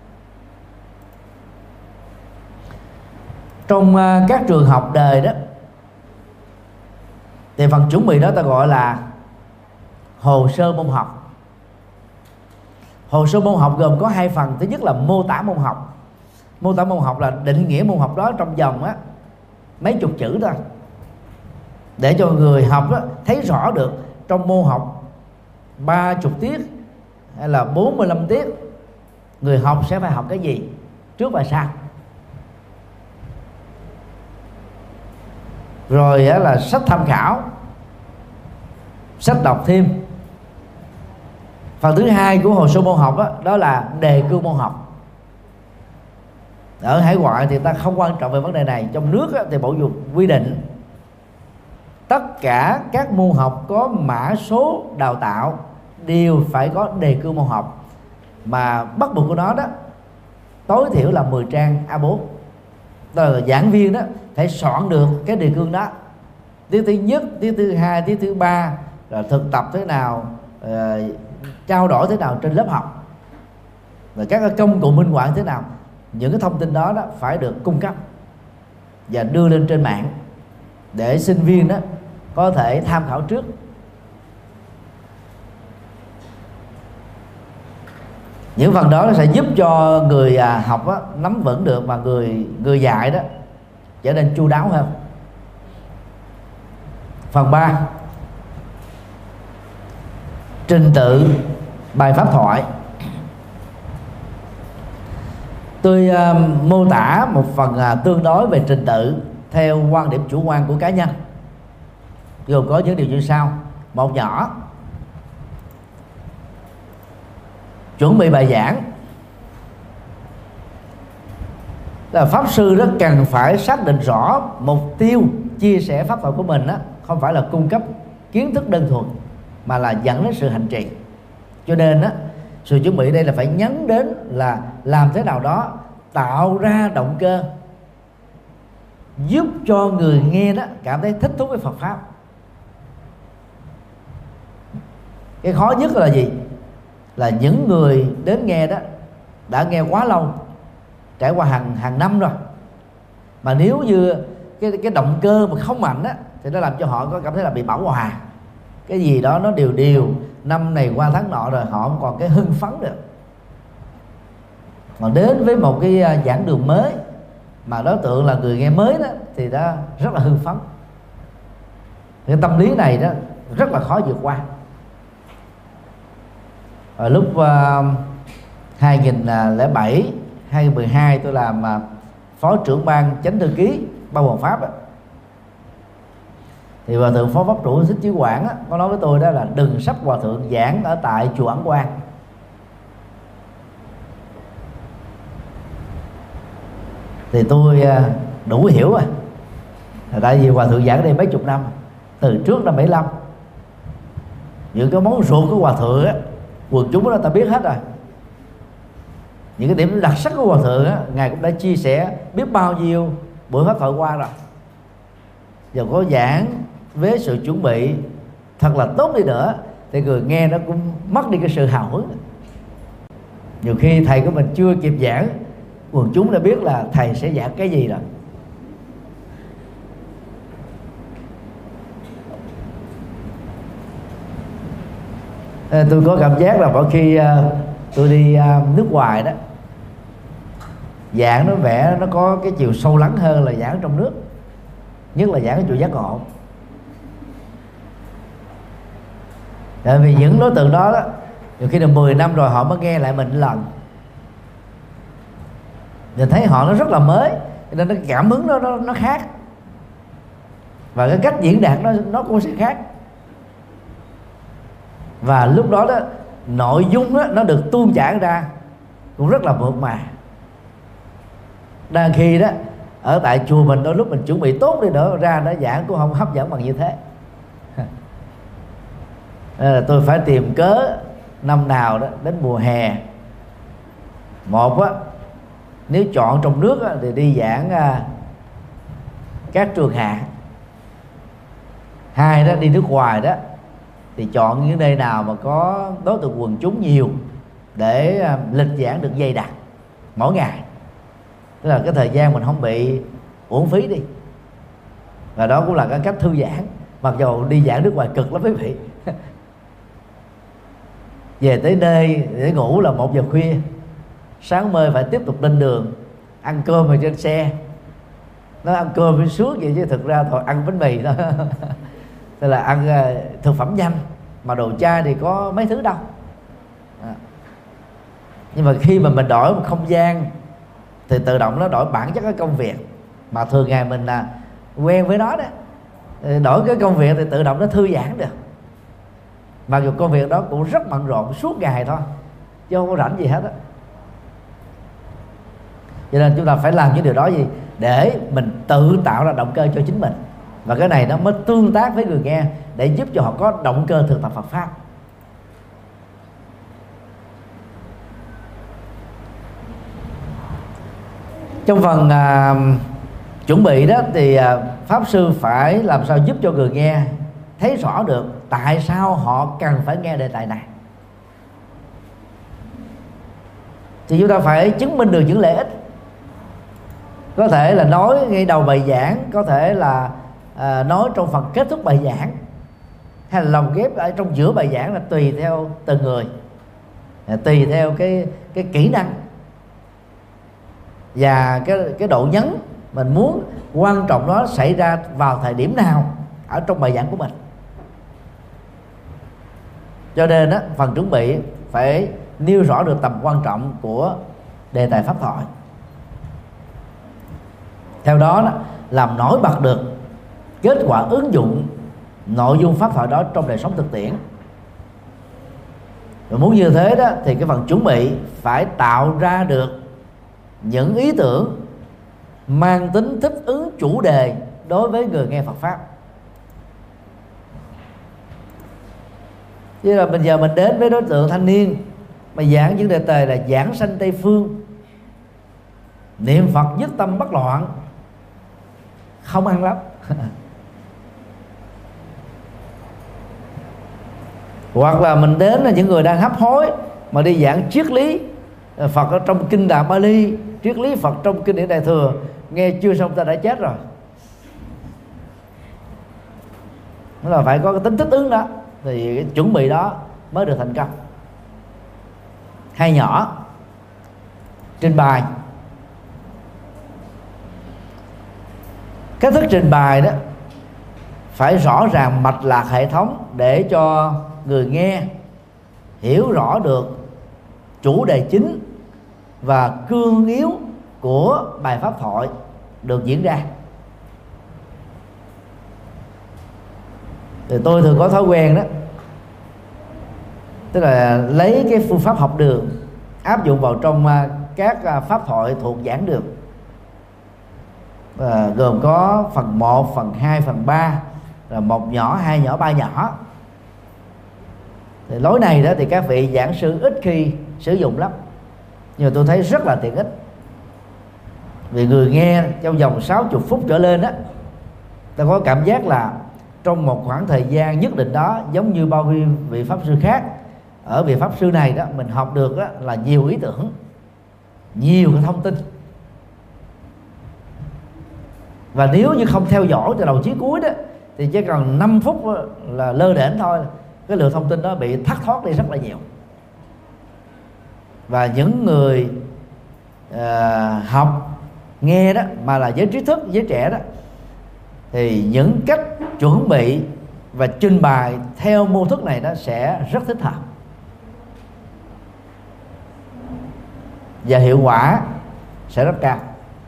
Trong uh, các trường học đời đó, thì phần chuẩn bị đó ta gọi là hồ sơ môn học. Hồ sơ môn học gồm có hai phần. Thứ nhất là mô tả môn học. Mô tả môn học là định nghĩa môn học đó trong vòng á mấy chục chữ thôi, để cho người học đó thấy rõ được trong môn học ba chục tiết hay là bốn mươi lăm tiết, người học sẽ phải học cái gì trước và sau. Rồi á, là sách tham khảo, sách đọc thêm. Phần thứ hai của hồ sơ môn học đó, đó là đề cương môn học. Ở hải ngoại thì ta không quan trọng về vấn đề này. Trong nước á, thì Bộ Giáo dục quy định tất cả các môn học có mã số đào tạo đều phải có đề cương môn học, mà bắt buộc của nó đó tối thiểu là mười trang A bốn. Đó là giảng viên đó phải soạn được cái đề cương đó, tiết thứ nhất, tiết thứ hai, tiết thứ ba, rồi thực tập thế nào, uh, trao đổi thế nào trên lớp học, rồi các công cụ minh họa thế nào. Những cái thông tin đó, đó phải được cung cấp và đưa lên trên mạng để sinh viên đó có thể tham khảo trước. Những phần đó nó sẽ giúp cho người học đó, nắm vững được, và người người dạy đó trở nên chu đáo hơn. Phần ba, trình tự bài pháp thoại. Tôi uh, mô tả một phần uh, tương đối về trình tự theo quan điểm chủ quan của cá nhân, gồm có những điều như sau. Một nhỏ, chuẩn bị bài giảng. Là pháp sư rất cần phải xác định rõ mục tiêu chia sẻ pháp thoại của mình đó, không phải là cung cấp kiến thức đơn thuần, mà là dẫn đến sự hành trì. Cho nên đó, sự chuẩn bị đây là phải nhấn đến là làm thế nào đó tạo ra động cơ giúp cho người nghe đó cảm thấy thích thú với Phật pháp. Cái khó nhất là gì? Là những người đến nghe đó đã nghe quá lâu, trải qua hàng hàng năm rồi, Mà nếu như cái cái động cơ mà không mạnh á, thì nó làm cho họ có cảm thấy là bị bảo hòa, cái gì đó nó đều đều năm này qua tháng nọ, rồi họ không còn cái hưng phấn được. Mà đến với một cái giảng đường mới mà đối tượng là người nghe mới đó, thì đó rất là hưng phấn. Cái tâm lý này đó rất là khó vượt qua. Ở lúc uh, hai nghìn lẻ bảy, hai nghìn mười hai tôi làm uh, phó trưởng ban chánh thư ký Ban Hoàng Pháp đó, thì hòa thượng phó pháp chủ Thích Chí Quảng á, có nói với tôi đó là đừng sắp hòa thượng giảng ở tại chùa Ấn Quang. Thì tôi đủ hiểu rồi, tại vì hòa thượng giảng ở đây mấy chục năm, từ trước năm bảy mươi lăm. Những cái món ruột của hòa thượng á, quần chúng đó ta biết hết rồi. Những cái điểm đặc sắc của hòa thượng á, ngài cũng đã chia sẻ biết bao nhiêu buổi pháp thoại qua rồi. Giờ có giảng với sự chuẩn bị thật là tốt đi nữa thì người nghe nó cũng mất đi cái sự hào hứng. Nhiều khi thầy của mình chưa kịp giảng, quần chúng đã biết là thầy sẽ giảng cái gì rồi. Tôi có cảm giác là mỗi khi tôi đi nước ngoài đó, giảng nó vẽ nó có cái chiều sâu lắng hơn là giảng trong nước, nhất là giảng ở chùa Giác Ngộ. Tại vì những đối tượng đó đó, nhiều khi là mười năm rồi họ mới nghe lại mình lần, mình thấy họ nó rất là mới, nên cái cảm hứng đó nó, nó khác, và cái cách diễn đạt nó nó cũng sẽ khác. Và lúc đó đó nội dung đó, nó được tuôn chảy ra cũng rất là mượt mà. Đang khi đó ở tại chùa mình đôi lúc mình chuẩn bị tốt đi nữa, ra đó giảng cũng không hấp dẫn bằng như thế. Nên là tôi phải tìm cớ năm nào đó đến mùa hè, một á, nếu chọn trong nước á, thì đi giảng à, các trường hạ. Hai đó đi nước ngoài đó thì chọn những nơi nào mà có đối tượng quần chúng nhiều để à, lịch giảng được dày đặc mỗi ngày, tức là cái thời gian mình không bị uổng phí đi. Và đó cũng là cái cách thư giãn, mặc dù đi giảng nước ngoài cực lắm quý vị. Về tới nơi để ngủ là một giờ khuya, sáng mơ phải tiếp tục lên đường ăn cơm ở trên xe. Nó ăn cơm với suốt vậy chứ thực ra thôi ăn bánh mì thôi. Tức là ăn uh, thực phẩm nhanh, mà đồ chay thì có mấy thứ đâu. À. Nhưng mà khi mà mình đổi một không gian thì tự động nó đổi bản chất cái công việc mà thường ngày mình là quen với nó đó. Đổi cái công việc thì tự động nó thư giãn được. Mặc dù công việc đó cũng rất bận rộn suốt ngày thôi, chứ không có rảnh gì hết á. Cho nên chúng ta phải làm những điều đó gì để mình tự tạo ra động cơ cho chính mình, và cái này nó mới tương tác với người nghe để giúp cho họ có động cơ thực tập Phật pháp. Trong phần à, chuẩn bị đó thì à, pháp sư phải làm sao giúp cho người nghe thấy rõ được tại sao họ cần phải nghe đề tài này. Thì chúng ta phải chứng minh được những lợi ích. Có thể là nói ngay đầu bài giảng, có thể là à, nói trong phần kết thúc bài giảng, hay là lồng ghép ở trong giữa bài giảng, là tùy theo từng người, tùy theo cái cái kỹ năng và cái cái độ nhấn mình muốn quan trọng đó xảy ra vào thời điểm nào ở trong bài giảng của mình. Cho nên á, phần chuẩn bị phải nêu rõ được tầm quan trọng của đề tài pháp thoại. Theo đó, đó làm nổi bật được kết quả ứng dụng nội dung pháp thoại đó trong đời sống thực tiễn. Và muốn như thế đó thì cái phần chuẩn bị phải tạo ra được những ý tưởng mang tính thích ứng chủ đề đối với người nghe Phật pháp. Chứ là bây giờ mình đến với đối tượng thanh niên mà giảng những đề tài là giảng sanh Tây Phương, niệm Phật nhất tâm bất loạn, không ăn lắm. Hoặc là mình đến là những người đang hấp hối mà đi giảng triết lý Phật ở trong kinh Đà Bali, triết lý Phật trong kinh điển Đại Thừa, nghe chưa xong ta đã chết rồi. Nó là phải có cái tính thích ứng đó, thì cái chuẩn bị đó mới được thành công. Hai nhỏ trình bày, cách thức trình bày đó phải rõ ràng mạch lạc hệ thống để cho người nghe hiểu rõ được chủ đề chính và cương yếu của bài pháp thoại được diễn ra. Thì tôi thường có thói quen đó, tức là lấy cái phương pháp học đường áp dụng vào trong các pháp thoại thuộc giảng đường, à, gồm có phần một, phần hai, phần ba, là một nhỏ, hai nhỏ, ba nhỏ. Thì lối này đó thì các vị giảng sư ít khi sử dụng lắm, nhưng mà tôi thấy rất là tiện ích. Vì người nghe trong vòng sáu mươi phút trở lên đó, ta có cảm giác là trong một khoảng thời gian nhất định đó, giống như bao nhiêu vị pháp sư khác, ở vị pháp sư này đó mình học được đó là nhiều ý tưởng, nhiều cái thông tin. Và nếu như không theo dõi từ đầu chí cuối đó thì chỉ cần năm phút là lơ đễnh thôi, cái lượng thông tin đó bị thất thoát đi rất là nhiều. Và những người uh, học nghe đó mà là giới trí thức, giới trẻ đó, thì những cách chuẩn bị và trình bày theo mô thức này đó sẽ rất thích hợp và hiệu quả sẽ rất cao.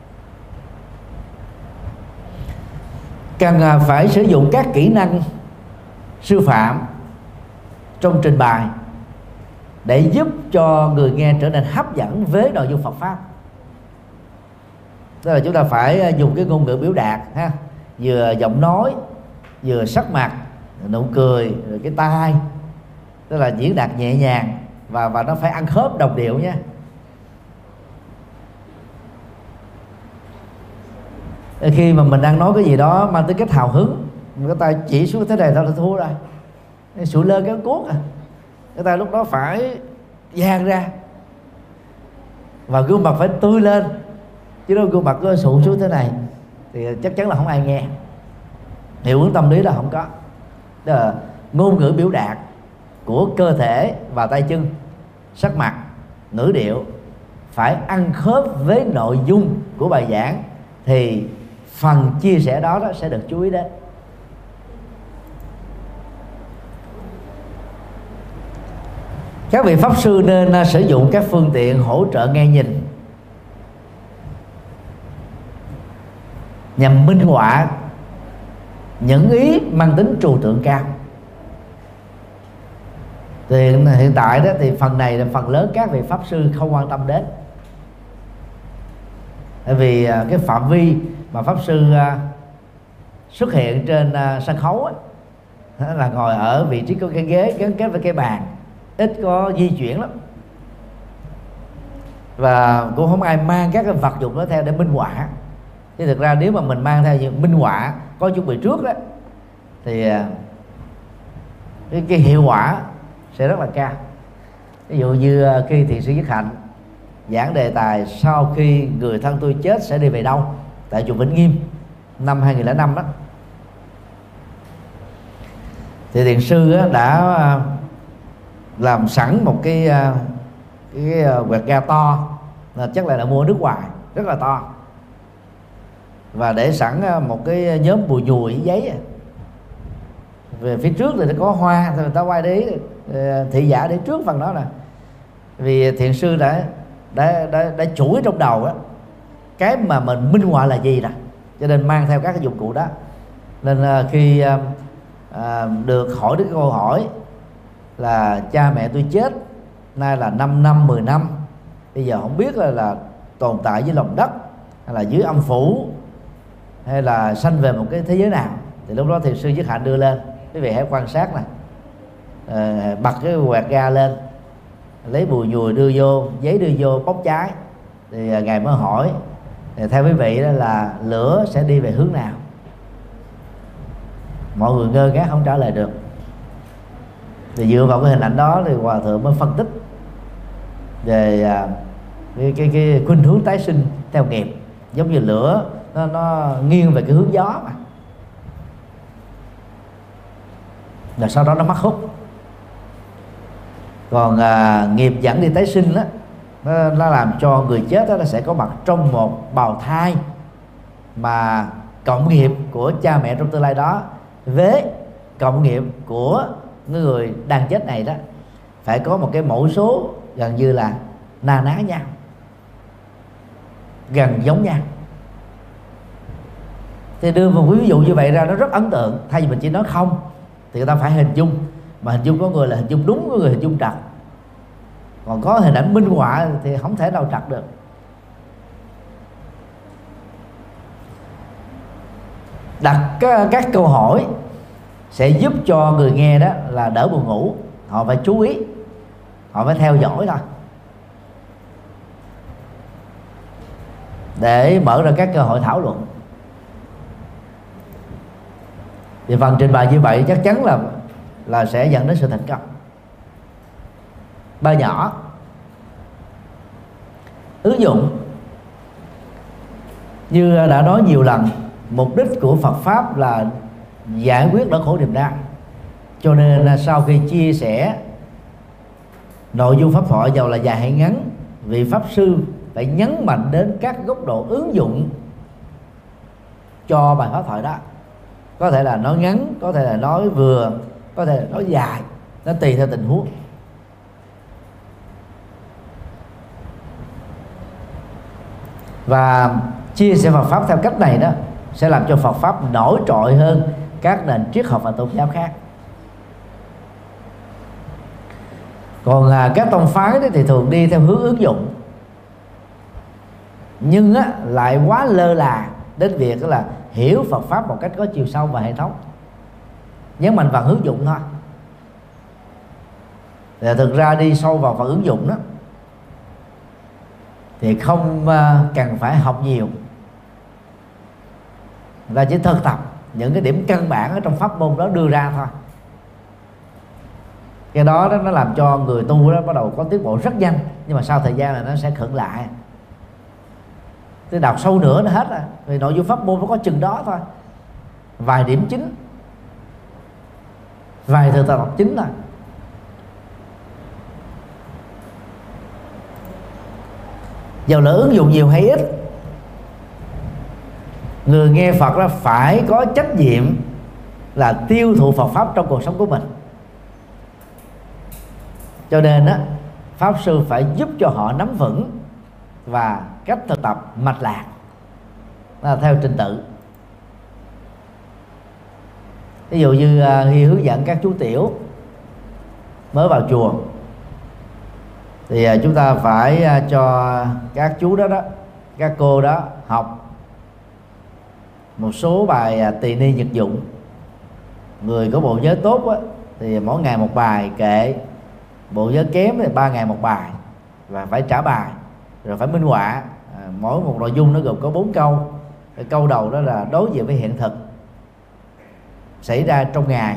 Cần phải sử dụng các kỹ năng sư phạm trong trình bày để giúp cho người nghe trở nên hấp dẫn với nội dung Phật pháp. Tức là chúng ta phải dùng cái ngôn ngữ biểu đạt ha, vừa giọng nói, vừa sắc mặt, nụ cười, rồi cái tai, tức là diễn đạt nhẹ nhàng và và nó phải ăn khớp đồng điệu nha. Khi mà mình đang nói cái gì đó mang tới cách hào hứng, người ta chỉ xuống thế này thôi là thua rồi, sụi lơ kéo cuốc à, người ta lúc đó phải dang ra và gương mặt phải tươi lên, chứ đâu gương mặt cứ sụn xuống thế này thì chắc chắn là không ai nghe. Hiệu ứng tâm lý là không có. Đó là ngôn ngữ biểu đạt của cơ thể và tay chân, sắc mặt, ngữ điệu phải ăn khớp với nội dung của bài giảng, thì phần chia sẻ đó, đó sẽ được chú ý đến. Các vị pháp sư nên sử dụng các phương tiện hỗ trợ nghe nhìn nhằm minh họa những ý mang tính trừu tượng cao. Thì hiện tại đó thì phần này là phần lớn các vị pháp sư không quan tâm đến, tại vì cái phạm vi mà pháp sư xuất hiện trên sân khấu ấy, là ngồi ở vị trí có cái ghế gắn kết với cái bàn, ít có di chuyển lắm, và cũng không ai mang các cái vật dụng đó theo để minh họa. Chứ thực ra nếu mà mình mang theo những minh họa có chuẩn bị trước đó, thì cái, cái hiệu quả sẽ rất là cao. Ví dụ như khi thiền sư Nhất Hạnh giảng đề tài sau khi người thân tôi chết sẽ đi về đâu tại chùa Vĩnh Nghiêm năm hai nghìn lẻ năm đó, thì thiền sư đã làm sẵn một cái cái quạt ga to, là chắc là đã mua ở nước ngoài rất là to, và để sẵn một cái nhóm bùi nhùi giấy. Về phía trước thì nó có hoa, thì người ta quay đấy thị giả để trước phần đó nè. Vì thiền sư đã đã đã, đã chuỗi trong đầu á cái mà mình minh họa là gì nè, cho nên mang theo các cái dụng cụ đó. Nên khi à, được hỏi đến câu hỏi là cha mẹ tôi chết nay là năm năm, mười năm, bây giờ không biết là, là tồn tại dưới lòng đất hay là dưới âm phủ hay là sanh về một cái thế giới nào, thì lúc đó thiền sư Nhất Hạnh đưa lên, quý vị hãy quan sát này, à, bật cái quạt ga lên, lấy bùi nhùi đưa vô, giấy đưa vô, bốc cháy, thì ngài mới hỏi thì theo quý vị đó là lửa sẽ đi về hướng nào. Mọi người ngơ ngác không trả lời được. Thì dựa vào cái hình ảnh đó thì hòa thượng mới phân tích về cái cái, cái khuynh hướng tái sinh theo nghiệp, giống như lửa nó, nó nghiêng về cái hướng gió mà, rồi sau đó nó mất hút. Còn à, nghiệp dẫn đi tái sinh đó, nó, nó làm cho người chết đó, nó sẽ có mặt trong một bào thai mà cộng nghiệp của cha mẹ trong tương lai đó với cộng nghiệp của người đang chết này đó phải có một cái mẫu số gần như là na ná nhau, gần giống nhau. Thì đưa một ví dụ như vậy ra nó rất ấn tượng. Thay vì mình chỉ nói không thì người ta phải hình dung, mà hình dung có người là hình dung đúng, có người hình dung trật. Còn có hình ảnh minh họa thì không thể nào trật được. Đặt các, các câu hỏi sẽ giúp cho người nghe đó là đỡ buồn ngủ. Họ phải chú ý, họ phải theo dõi thôi, để mở ra các cơ hội thảo luận. Thì phần trình bày như vậy chắc chắn là là sẽ dẫn đến sự thành công. Ba nhỏ ứng dụng, như đã nói nhiều lần, mục đích của Phật pháp là giải quyết nỗi khổ niềm đau. Cho nên là sau khi chia sẻ nội dung pháp thoại dầu là dài hay ngắn, vị pháp sư phải nhấn mạnh đến các góc độ ứng dụng cho bài pháp thoại đó. Có thể là nói ngắn, có thể là nói vừa, có thể là nói dài, nó tùy theo tình huống. Và chia sẻ Phật pháp theo cách này đó sẽ làm cho Phật pháp nổi trội hơn các nền triết học và tôn giáo khác. Còn à, các tông phái đó thì thường đi theo hướng ứng dụng, nhưng á, lại quá lơ là đến việc đó là hiểu Phật pháp một cách có chiều sâu và hệ thống, nhấn mạnh vào ứng dụng thôi. Thì thực ra đi sâu vào phần ứng dụng đó thì không uh, cần phải học nhiều, người ta chỉ thực tập những cái điểm căn bản ở trong pháp môn đó đưa ra thôi. Cái đó, đó nó làm cho người tu đó bắt đầu có tiến bộ rất nhanh, nhưng mà sau thời gian là nó sẽ khựng lại. Tôi đọc sâu nữa nó hết rồi, vì nội dung pháp môn nó có chừng đó thôi, vài điểm chính, vài thực tập chính thôi. Dầu là ứng dụng nhiều hay ít, người nghe Phật đó phải có trách nhiệm là tiêu thụ Phật pháp trong cuộc sống của mình. Cho nên đó, pháp sư phải giúp cho họ nắm vững và cách thực tập mạch lạc là theo trình tự. Ví dụ như khi hướng dẫn các chú tiểu mới vào chùa thì chúng ta phải cho các chú đó đó, các cô đó học một số bài tỳ ni nhật dụng. Người có bộ nhớ tốt á, thì mỗi ngày một bài kệ, bộ nhớ kém thì ba ngày một bài, và phải trả bài, rồi phải minh họa. À, mỗi một nội dung nó gồm có bốn câu. Cái câu đầu đó là đối diện với hiện thực xảy ra trong ngày.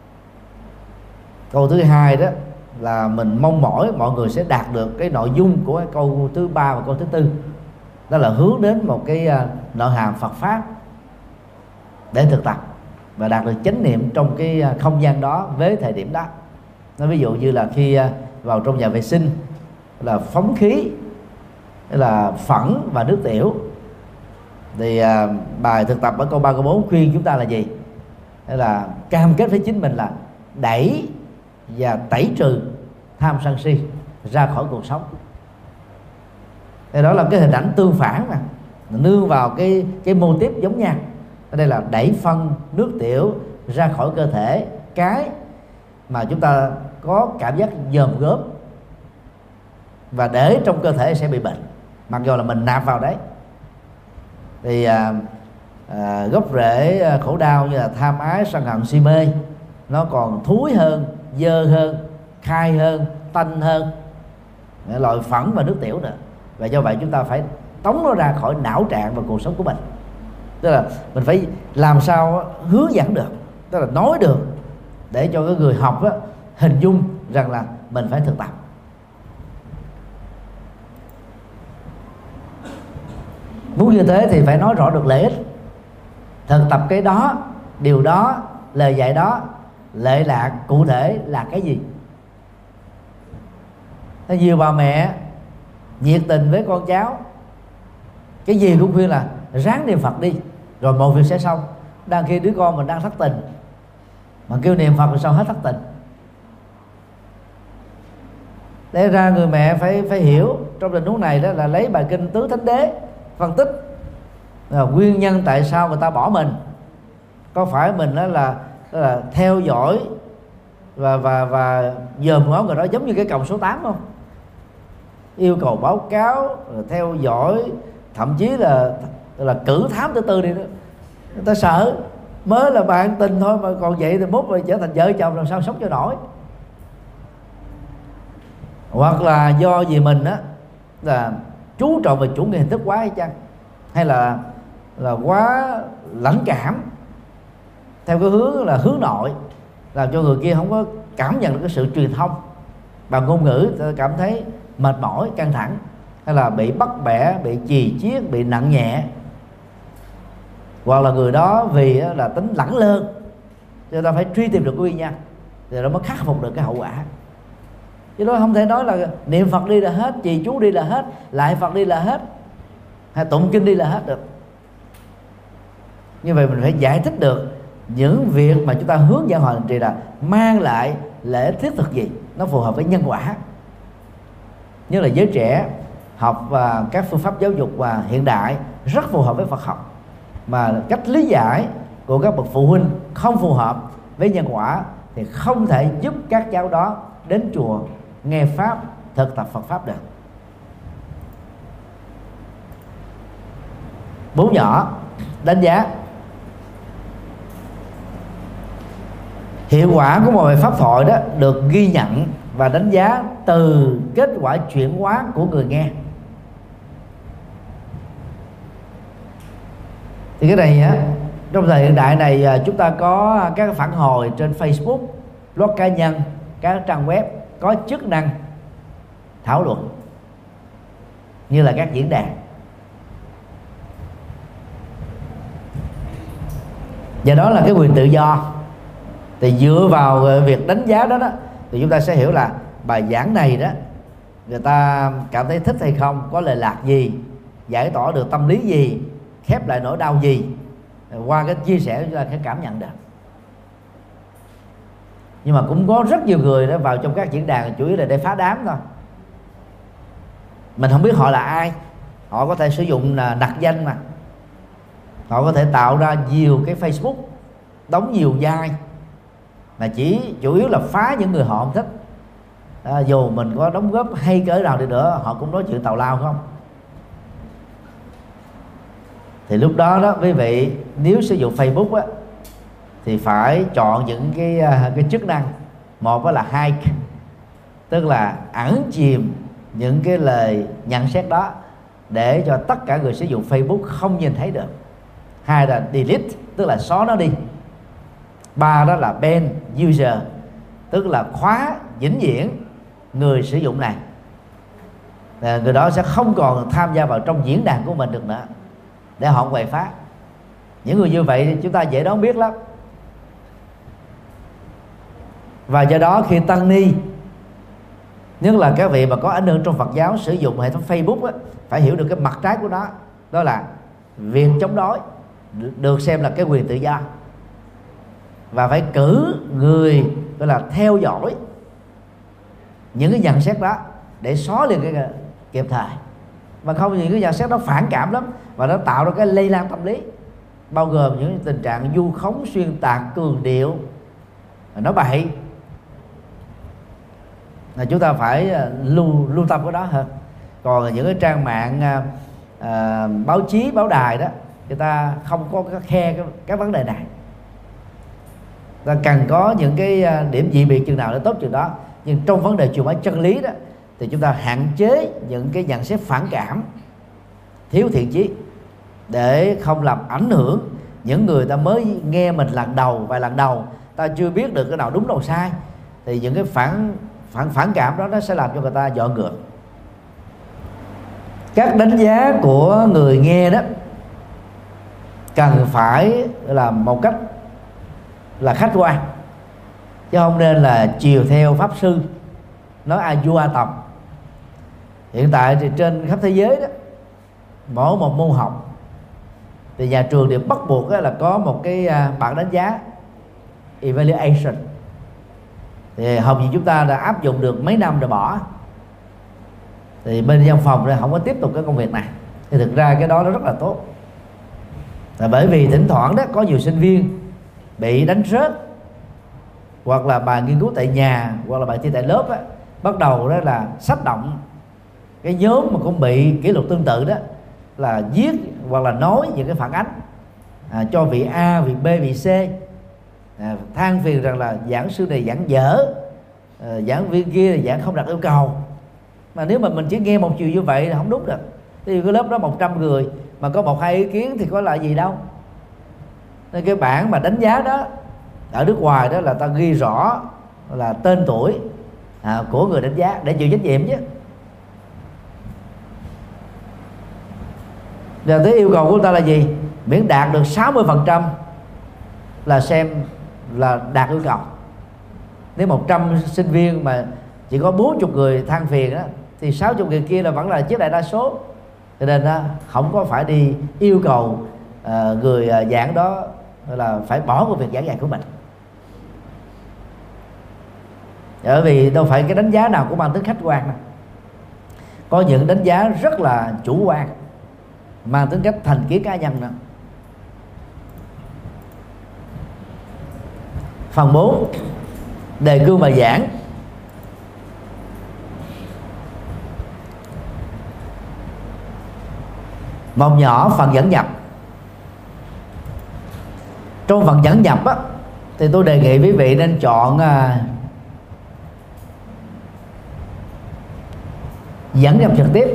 Câu thứ hai đó là mình mong mỏi mọi người sẽ đạt được cái nội dung của câu thứ ba và câu thứ tư, đó là hướng đến một cái nội hàm Phật pháp để thực tập và đạt được chánh niệm trong cái không gian đó với thời điểm đó. Nói ví dụ như là khi vào trong nhà vệ sinh là phóng khí, là phẫn và nước tiểu, thì à, bài thực tập ở câu ba câu bốn khuyên chúng ta là gì? Hay là cam kết với chính mình là đẩy và tẩy trừ tham sân si ra khỏi cuộc sống. Thì đó là cái hình ảnh tương phản mà nương vào cái cái mô típ giống nhau. Ở đây là đẩy phân nước tiểu ra khỏi cơ thể, cái mà chúng ta có cảm giác dòm gớm và để trong cơ thể sẽ bị bệnh, mặc dù là mình nạp vào đấy. Thì à, à, gốc rễ khổ đau như là tham ái, sân hận, si mê nó còn thúi hơn, dơ hơn, khai hơn, tanh hơn loại phẫn và nước tiểu nữa. Và do vậy chúng ta phải tống nó ra khỏi não trạng và cuộc sống của mình. Tức là mình phải làm sao hướng dẫn được, tức là nói được để cho cái người học đó hình dung rằng là mình phải thực tập. Muốn như thế thì phải nói rõ được lợi ích, thực tập cái đó, điều đó, lời dạy đó, lệ lạc cụ thể là cái gì. Thế nhiều bà mẹ nhiệt tình với con cháu, cái gì cũng khuyên là ráng niệm Phật đi rồi mọi việc sẽ xong. Đang khi đứa con mình đang thất tình mà kêu niệm Phật rồi sao hết thất tình. Để ra người mẹ phải phải hiểu trong tình huống này đó là lấy bài kinh Tứ Thánh Đế phân tích là nguyên nhân tại sao người ta bỏ mình. Có phải mình đó là, đó là theo dõi và và và dòm ngó người đó giống như cái còng số tám không? Yêu cầu báo cáo, theo dõi, thậm chí là là cử thám thứ tư đi đó. Người ta sợ mới là bạn tình thôi mà còn vậy thì mốt rồi trở thành vợ chồng làm sao sống cho nổi. Hoặc là do vì mình á là chú trọng về chủ nghĩa hình thức quá hay chăng, hay là là quá lãnh cảm theo cái hướng là hướng nội, làm cho người kia không có cảm nhận được cái sự truyền thông bằng ngôn ngữ, cảm thấy mệt mỏi, căng thẳng, hay là bị bắt bẻ, bị chì chiết, bị nặng nhẹ. Hoặc là người đó vì là tính lẳng lơ, người ta phải truy tìm được cái nguyên nhân rồi nó mới khắc phục được cái hậu quả. Chứ đó không thể nói là niệm Phật đi là hết, trì chú đi là hết, lại Phật đi là hết, hay tụng kinh đi là hết được. Như vậy mình phải giải thích được những việc mà chúng ta hướng dẫn họ hành trì là mang lại lợi ích thiết thực gì, nó phù hợp với nhân quả. Như là giới trẻ học và các phương pháp giáo dục và hiện đại rất phù hợp với Phật học, mà cách lý giải của các bậc phụ huynh không phù hợp với nhân quả thì không thể giúp các cháu đó đến chùa nghe pháp, thực tập Phật pháp được. Bốn nhỏ đánh giá hiệu quả của một bài pháp thoại đó được ghi nhận và đánh giá từ kết quả chuyển hóa của người nghe. Thì cái này á, trong thời hiện đại này chúng ta có các phản hồi trên Facebook, blog cá nhân, các trang web có chức năng thảo luận như là các diễn đàn. Và đó là cái quyền tự do. Thì dựa vào việc đánh giá đó, đó thì chúng ta sẽ hiểu là bài giảng này đó người ta cảm thấy thích hay không, có lệ lạc gì, giải tỏa được tâm lý gì, khép lại nỗi đau gì. Qua cái chia sẻ chúng ta sẽ cảm nhận được. Nhưng mà cũng có rất nhiều người đã vào trong các diễn đàn chủ yếu là để phá đám thôi. Mình không biết họ là ai. Họ có thể sử dụng là nặc danh mà. Họ có thể tạo ra nhiều cái Facebook, đóng nhiều vai, mà chỉ chủ yếu là phá những người họ không thích. À, dù mình có đóng góp hay cỡ nào đi nữa, họ cũng nói chuyện tào lao không. Thì lúc đó đó quý vị, nếu sử dụng Facebook á, thì phải chọn những cái cái chức năng. Một đó là hide, tức là ẩn chìm những cái lời nhận xét đó để cho tất cả người sử dụng Facebook không nhìn thấy được. Hai là delete, tức là xóa nó đi. Ba đó là ban user, tức là khóa vĩnh viễn người sử dụng này. À, người đó sẽ không còn tham gia vào trong diễn đàn của mình được nữa, để họ quậy phá. Những người như vậy thì chúng ta dễ đoán biết lắm. Và do đó khi tăng ni, nhất là các vị mà có ảnh hưởng trong Phật giáo, sử dụng hệ thống Facebook á, phải hiểu được cái mặt trái của nó. Đó là việc chống đối được xem là cái quyền tự do, và phải cử người gọi là theo dõi những cái nhận xét đó để xóa liền cái kịp thời. Mà không những cái nhận xét đó phản cảm lắm, và nó tạo ra cái lây lan tâm lý, bao gồm những tình trạng vu khống, xuyên tạc, cường điệu, nói bậy. Là chúng ta phải lưu lưu tâm cái đó hơn. Còn những cái trang mạng à, à, báo chí, báo đài đó, người ta không có cái khe cái, cái vấn đề này. Ta cần có những cái điểm dị biệt chừng nào để tốt chừng đó. Nhưng trong vấn đề truyền bá chân lý đó thì chúng ta hạn chế những cái nhận xét phản cảm, thiếu thiện chí, để không làm ảnh hưởng những người ta mới nghe mình lần đầu, vài lần đầu, ta chưa biết được cái nào đúng đâu sai, thì những cái phản phản phản cảm đó nó sẽ làm cho người ta dọn ngược. Các đánh giá của người nghe đó cần phải là một cách là khách quan, chứ không nên là chiều theo pháp sư nói a vua a tầm. Hiện tại thì trên khắp thế giới đó, mỗi một môn học thì nhà trường đều bắt buộc là có một cái bảng đánh giá evaluation. Thì hầu như chúng ta đã áp dụng được mấy năm rồi bỏ, thì bên văn phòng này không có tiếp tục cái công việc này. Thì thực ra cái đó nó rất là tốt, là bởi vì thỉnh thoảng đó có nhiều sinh viên bị đánh rớt, hoặc là bài nghiên cứu tại nhà, hoặc là bài thi tại lớp á, bắt đầu đó là sách động cái nhóm mà cũng bị kỷ luật tương tự đó, là viết hoặc là nói những cái phản ánh à, cho vị A, vị B, vị C, à, than phiền rằng là giảng sư này giảng dở, à, giảng viên kia là giảng không đạt yêu cầu. Mà nếu mà mình chỉ nghe một chiều như vậy thì không đúng được. Thì cái lớp đó một trăm người mà có một hai ý kiến thì có lợi gì đâu. Nên cái bảng mà đánh giá đó ở nước ngoài đó là ta ghi rõ là tên tuổi à, của người đánh giá để chịu trách nhiệm chứ. Rồi tới yêu cầu của ta là gì? Miễn đạt được sáu mươi phần trăm là xem là đạt yêu cầu. Nếu một trăm sinh viên mà chỉ có bốn mươi người than phiền đó, thì sáu mươi người kia là vẫn là chiếm đại đa số. Cho nên đó, không có phải đi yêu cầu uh, người uh, giảng đó là phải bỏ công việc giảng dạy của mình. Bởi vì đâu phải cái đánh giá nào cũng mang tính khách quan đâu. Có những đánh giá rất là chủ quan, mang tính cách thành kiến cá nhân nữa. Phần bốn, đề cương bài giảng. Một nhỏ phần dẫn nhập. Trong phần dẫn nhập á, thì tôi đề nghị quý vị nên chọn uh, dẫn nhập trực tiếp,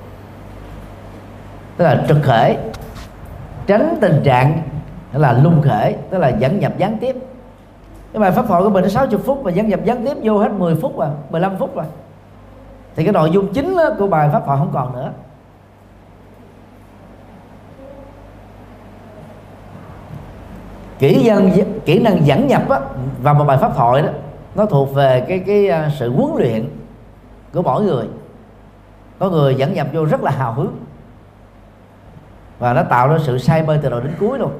tức là trực khởi, tránh tình trạng là lung khởi, tức là dẫn nhập gián tiếp. Cái bài pháp thoại của mình nó sáu mươi phút mà dẫn nhập gián tiếp vô hết mười phút rồi, mười lăm phút rồi, thì cái nội dung chính của bài pháp thoại không còn nữa. Kỹ năng kỹ năng dẫn nhập á, vào một bài pháp thoại đó, nó thuộc về cái cái sự huấn luyện của mỗi người. Có người dẫn nhập vô rất là hào hứng và nó tạo ra sự say mê từ đầu đến cuối luôn.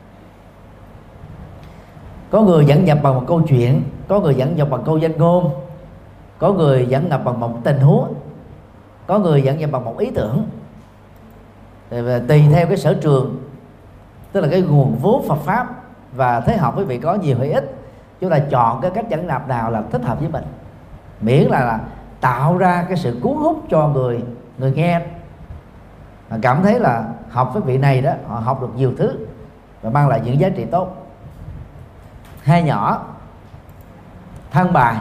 Có người dẫn nhập bằng một câu chuyện, có người dẫn nhập bằng câu danh ngôn, có người dẫn nhập bằng một tình huống, có người dẫn nhập bằng một ý tưởng. Thì tùy theo cái sở trường, tức là cái nguồn vốn Phật pháp và thế học quý vị có nhiều hay ít, chúng ta chọn cái cách dẫn nhập nào là thích hợp với mình, miễn là, là tạo ra cái sự cuốn hút cho người người nghe, cảm thấy là học với vị này đó họ học được nhiều thứ và mang lại những giá trị tốt. Hai nhỏ thân bài.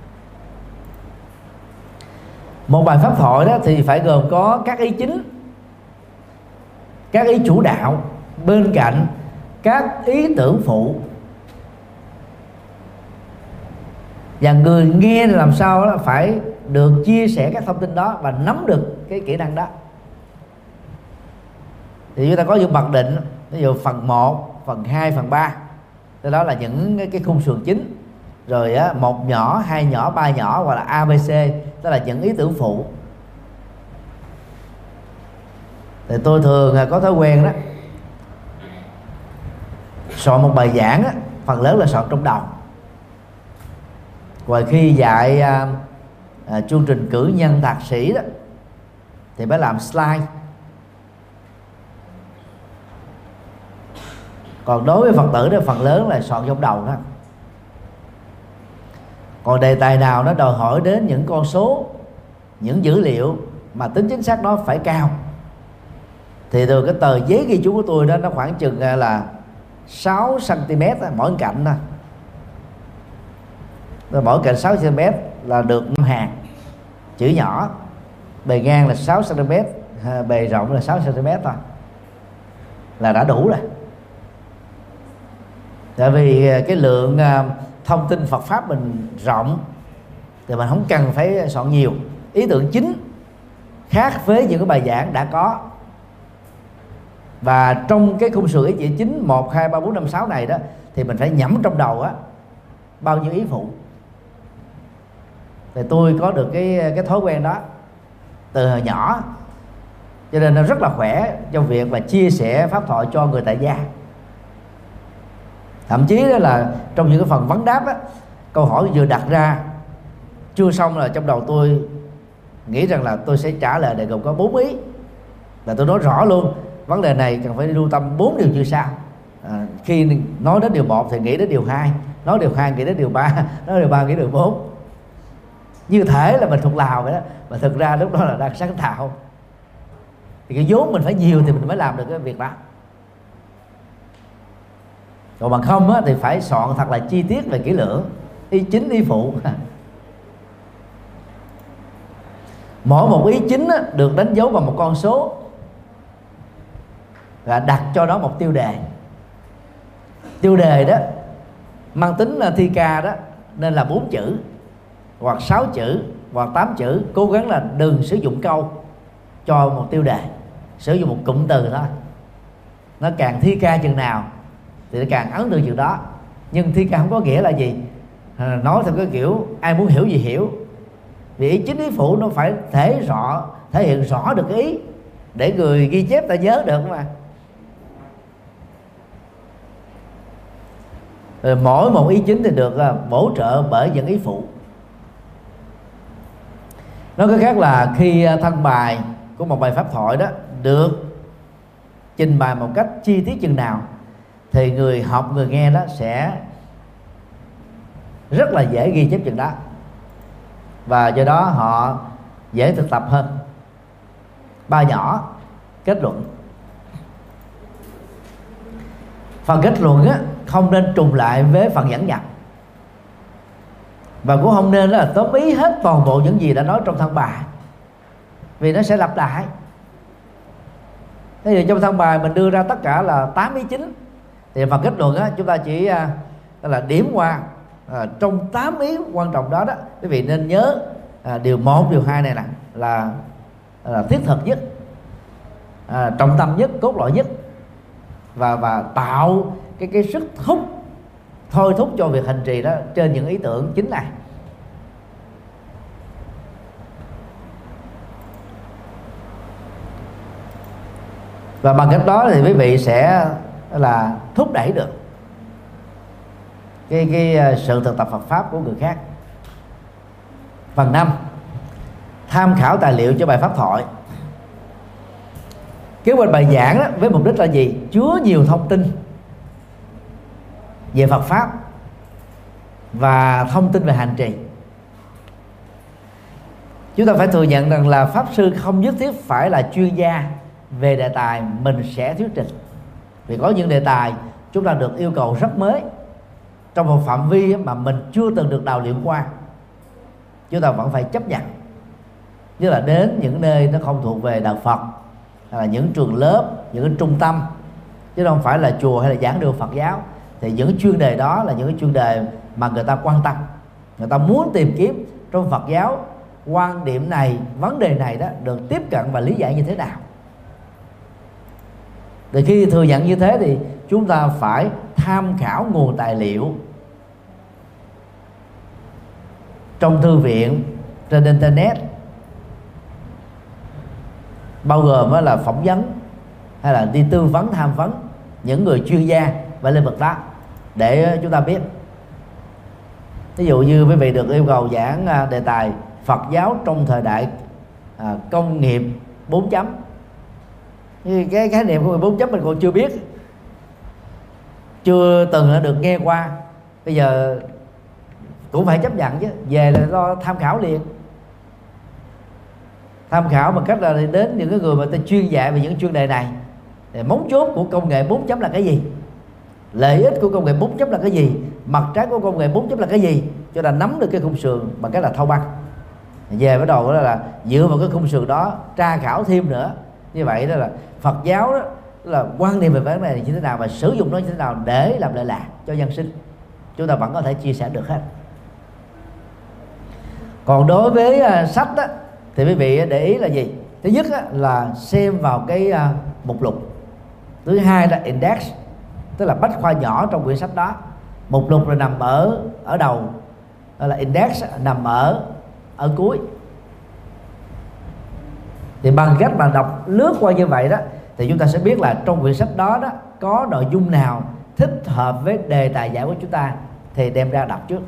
Một bài pháp thoại đó thì phải gồm có các ý chính, các ý chủ đạo, bên cạnh các ý tưởng phụ, và người nghe làm sao đó phải được chia sẻ các thông tin đó và nắm được cái kỹ năng đó. Thì chúng ta có những mặc định, ví dụ phần một, phần hai, phần ba, đó là những cái khung sườn chính. Rồi á, một nhỏ, hai nhỏ, ba nhỏ, hoặc là a bê xê, đó là những ý tưởng phụ. Thì tôi thường có thói quen đó, soạn một bài giảng á, phần lớn là soạn trong đầu. Rồi khi dạy à, à, chương trình cử nhân thạc sĩ đó thì phải làm slide. Còn đối với Phật tử đó, phần lớn là soạn trong đầu đó. Còn đề tài nào nó đòi hỏi đến những con số, những dữ liệu mà tính chính xác đó phải cao, thì từ cái tờ giấy ghi chú của tôi đó, nó khoảng chừng là sáu xăng-ti-mét mỗi cạnh thôi. Rồi mỗi cạnh sáu xăng-ti-mét là được năm hàng chữ nhỏ, bề ngang là sáu xăng-ti-mét, bề rộng là sáu xăng-ti-mét thôi, là đã đủ rồi. Tại vì cái lượng thông tin Phật pháp mình rộng thì mình không cần phải soạn nhiều. Ý tưởng chính khác với những cái bài giảng đã có. Và trong cái khung sườn ý chỉ chính một, hai, ba, bốn, năm, sáu này đó thì mình phải nhẩm trong đầu á bao nhiêu ý phụ. Thì tôi có được cái cái thói quen đó từ hồi nhỏ, cho nên nó rất là khỏe trong việc là chia sẻ pháp thoại cho người tại gia. Thậm chí đó là trong những cái phần vấn đáp á, câu hỏi vừa đặt ra chưa xong là trong đầu tôi nghĩ rằng là tôi sẽ trả lời để gồm có bốn ý, và tôi nói rõ luôn vấn đề này cần phải lưu tâm bốn điều như sau. À, khi nói đến điều một thì nghĩ đến điều hai, nói điều hai nghĩ đến điều ba, nói điều ba nghĩ điều bốn. Như thể là mình thuộc lào vậy đó, mà thực ra lúc đó là đang sáng tạo. Thì cái vốn mình phải nhiều thì mình mới làm được cái việc đó. Còn bằng không á, thì phải soạn thật là chi tiết về kỹ lưỡng, ý chính ý phụ. Mỗi một ý chính á, được đánh dấu bằng một con số và đặt cho nó một tiêu đề. Tiêu đề đó mang tính là thi ca đó nên là bốn chữ hoặc sáu chữ hoặc tám chữ. Cố gắng là đừng sử dụng câu cho một tiêu đề, sử dụng một cụm từ thôi. Nó càng thi ca chừng nào thì nó càng ấn tượng chừng đó. Nhưng thi ca không có nghĩa là gì, à, nói theo cái kiểu ai muốn hiểu gì hiểu. Vì ý chính ý phụ nó phải thể rõ, thể hiện rõ được cái ý để người ghi chép ta nhớ được mà. Rồi mỗi một ý chính thì được uh, bổ trợ bởi những ý phụ. Nói cách khác là khi thân bài của một bài pháp thoại đó được trình bày một cách chi tiết chừng nào thì người học, người nghe đó sẽ rất là dễ ghi chép chừng đó, và do đó họ dễ thực tập hơn. Ba nhỏ kết luận. Phần kết luận á, không nên trùng lại với phần dẫn nhập, và cũng không nên là tóm ý hết toàn bộ những gì đã nói trong thân bài, vì nó sẽ lặp lại. Thế thì trong thân bài mình đưa ra tất cả là tám ý chính, thì phần kết luận á, chúng ta chỉ à, là điểm qua à, trong tám ý quan trọng đó đó. Quý vị nên nhớ à, điều một, điều hai này là là, là thiết thực nhất, à, trọng tâm nhất, cốt lõi nhất, và và tạo cái cái sức thúc, thôi thúc cho việc hành trì đó trên những ý tưởng chính này. Và bằng cách đó thì quý vị sẽ là thúc đẩy được cái cái sự thực tập Phật pháp của người khác. Phần năm, tham khảo tài liệu cho bài pháp thoại. Kế hoạch bài giảng đó, với mục đích là gì? Chứa nhiều thông tin về Phật pháp và thông tin về hành trì. Chúng ta phải thừa nhận rằng là pháp sư không nhất thiết phải là chuyên gia về đề tài mình sẽ thuyết trình, vì có những đề tài chúng ta được yêu cầu rất mới trong một phạm vi mà mình chưa từng được đào luyện qua. Chúng ta vẫn phải chấp nhận, như là đến những nơi nó không thuộc về đạo Phật, hay là những trường lớp, những cái trung tâm, chứ không phải là chùa hay là giảng đường Phật giáo. Thì những chuyên đề đó là những cái chuyên đề mà người ta quan tâm, người ta muốn tìm kiếm trong Phật giáo quan điểm này, vấn đề này đó được tiếp cận và lý giải như thế nào. Thì khi thừa nhận như thế thì chúng ta phải tham khảo nguồn tài liệu trong thư viện, trên internet, bao gồm là phỏng vấn hay là đi tư vấn, tham vấn những người chuyên gia về lĩnh vực đó để chúng ta biết. Ví dụ như quý vị được yêu cầu giảng đề tài Phật giáo trong thời đại à, công nghiệp bốn chấm. Như cái khái niệm của bốn chấm mình còn chưa biết, chưa từng được nghe qua, bây giờ cũng phải chấp nhận chứ, về là do tham khảo liền. Tham khảo bằng cách là đến những cái người mà ta chuyên dạy về những chuyên đề này. Để mấu chốt của công nghệ bốn chấm là cái gì, lợi ích của công nghệ bốn chấm là cái gì, mặt trái của công nghệ bốn chấm là cái gì, cho ta nắm được cái khung sườn bằng cách là thâu băng. Về bắt đầu đó là dựa vào cái khung sườn đó tra khảo thêm nữa. Như vậy đó là Phật giáo đó là quan niệm về vấn đề này như thế nào và sử dụng nó như thế nào để làm lợi lạc cho nhân sinh, chúng ta vẫn có thể chia sẻ được hết. Còn đối với uh, sách đó, thì quý vị để ý là gì? Thứ nhất á, là xem vào cái uh, mục lục. Thứ hai là index, tức là bách khoa nhỏ trong quyển sách đó. Mục lục là nằm ở ở đầu, đó là index nằm ở ở cuối. Thì bằng cách mà đọc lướt qua như vậy đó, thì chúng ta sẽ biết là trong quyển sách đó đó có nội dung nào thích hợp với đề tài giải của chúng ta thì đem ra đọc trước.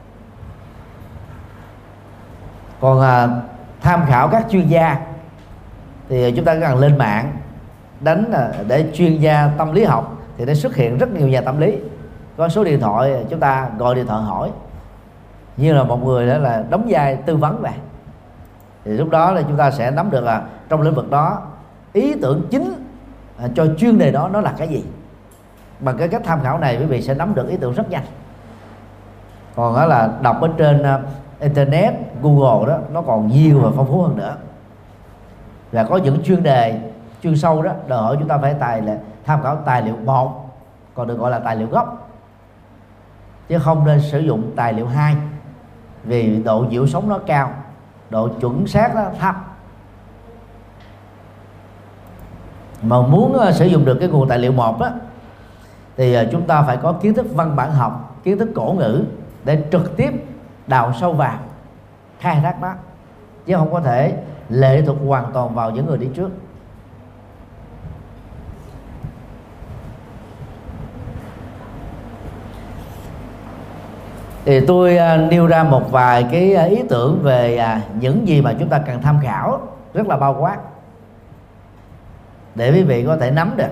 Còn à, tham khảo các chuyên gia thì chúng ta cần lên mạng đánh là để chuyên gia tâm lý học, thì nó xuất hiện rất nhiều nhà tâm lý. Có số điện thoại chúng ta gọi điện thoại hỏi, như là một người đó là đóng vai tư vấn vậy. Thì lúc đó là chúng ta sẽ nắm được là trong lĩnh vực đó ý tưởng chính à, cho chuyên đề đó nó là cái gì. Bằng cái cách tham khảo này quý vị sẽ nắm được ý tưởng rất nhanh. Còn đó là đọc ở trên uh, internet, Google đó, nó còn nhiều và phong phú hơn nữa. Và có những chuyên đề chuyên sâu đó đòi hỏi chúng ta phải tài là tham khảo tài liệu một, còn được gọi là tài liệu gốc, chứ không nên sử dụng tài liệu hai, vì độ nhiễu sóng nó cao, độ chuẩn xác nó thấp. Mà muốn uh, sử dụng được cái nguồn tài liệu một á, thì uh, chúng ta phải có kiến thức văn bản học, kiến thức cổ ngữ để trực tiếp đào sâu vào khai thác đó, chứ không có thể lệ thuộc hoàn toàn vào những người đi trước. Thì tôi uh, nêu ra một vài cái uh, ý tưởng về uh, những gì mà chúng ta cần tham khảo rất là bao quát để quý vị có thể nắm được.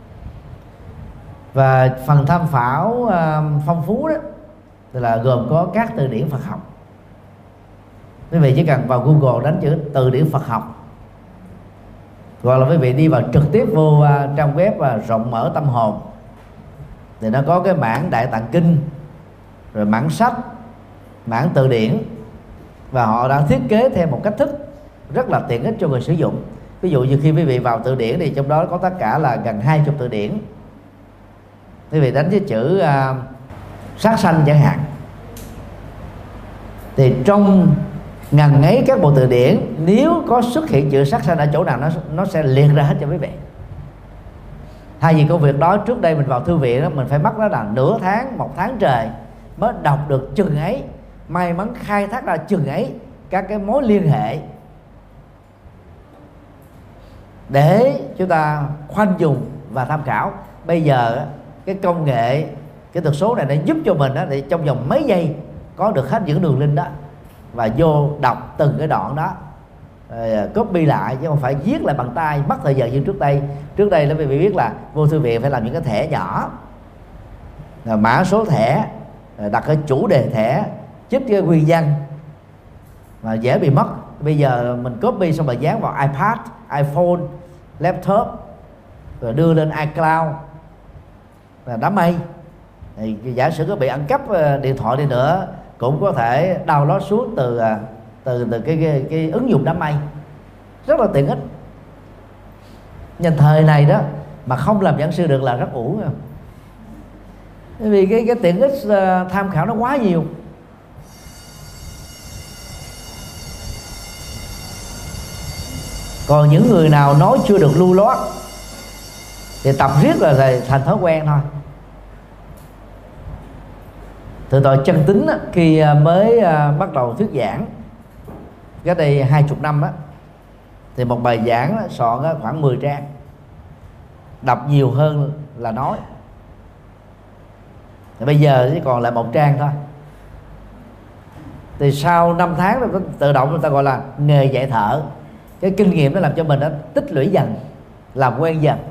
Và phần tham khảo uh, phong phú đó là gồm có các từ điển Phật học. Quý vị chỉ cần vào Google đánh chữ từ điển Phật học, hoặc là quý vị đi vào trực tiếp vô uh, trang web uh, rộng mở tâm hồn, thì nó có cái mảng Đại Tạng Kinh, rồi mảng sách, mảng từ điển, và họ đã thiết kế theo một cách thức rất là tiện ích cho người sử dụng. Ví dụ như khi quý vị vào từ điển thì trong đó có tất cả là gần hai mươi từ điển. Quý vị đánh với chữ uh, sát sanh chẳng hạn, thì trong ngần ấy các bộ từ điển, nếu có xuất hiện chữ sát sanh ở chỗ nào, nó nó sẽ liệt ra hết cho quý vị. Thay vì công việc đó trước đây mình vào thư viện đó, mình phải mất đó là nửa tháng, một tháng trời mới đọc được chừng ấy, may mắn khai thác ra chừng ấy các cái mối liên hệ để chúng ta khoanh dùng và tham khảo. Bây giờ cái công nghệ kỹ thuật số này đã giúp cho mình đó, để trong vòng mấy giây có được hết những đường link đó, và vô đọc từng cái đoạn đó, rồi copy lại, chứ không phải viết lại bằng tay mất thời giờ như trước đây. Trước đây là quý vị biết là vô thư viện phải làm những cái thẻ nhỏ, rồi mã số thẻ, rồi đặt cái chủ đề thẻ, chích cái nguyên văn, mà dễ bị mất. Bây giờ mình copy xong rồi dán vào iPad, iPhone, laptop, rồi đưa lên iCloud, là đám mây. Thì giả sử có bị ăn cắp điện thoại đi nữa cũng có thể download xuống từ từ từ cái, cái cái ứng dụng đám mây, rất là tiện ích. Nhân thời này đó mà không làm giảng sư được là rất uổng, bởi vì cái cái tiện ích uh, tham khảo nó quá nhiều. Còn những người nào nói chưa được lưu loát thì tập riết là thành thói quen thôi. Từ tội chân tính á, khi mới uh, bắt đầu thuyết giảng cách đây hai chục năm á, thì một bài giảng á, soạn á, khoảng mười trang, đọc nhiều hơn là nói. Thì bây giờ chỉ còn lại một trang thôi. Thì sau năm tháng rồi tự động người ta gọi là nghề dạy thợ. Cái kinh nghiệm nó làm cho mình nó tích lũy dần, làm quen dần.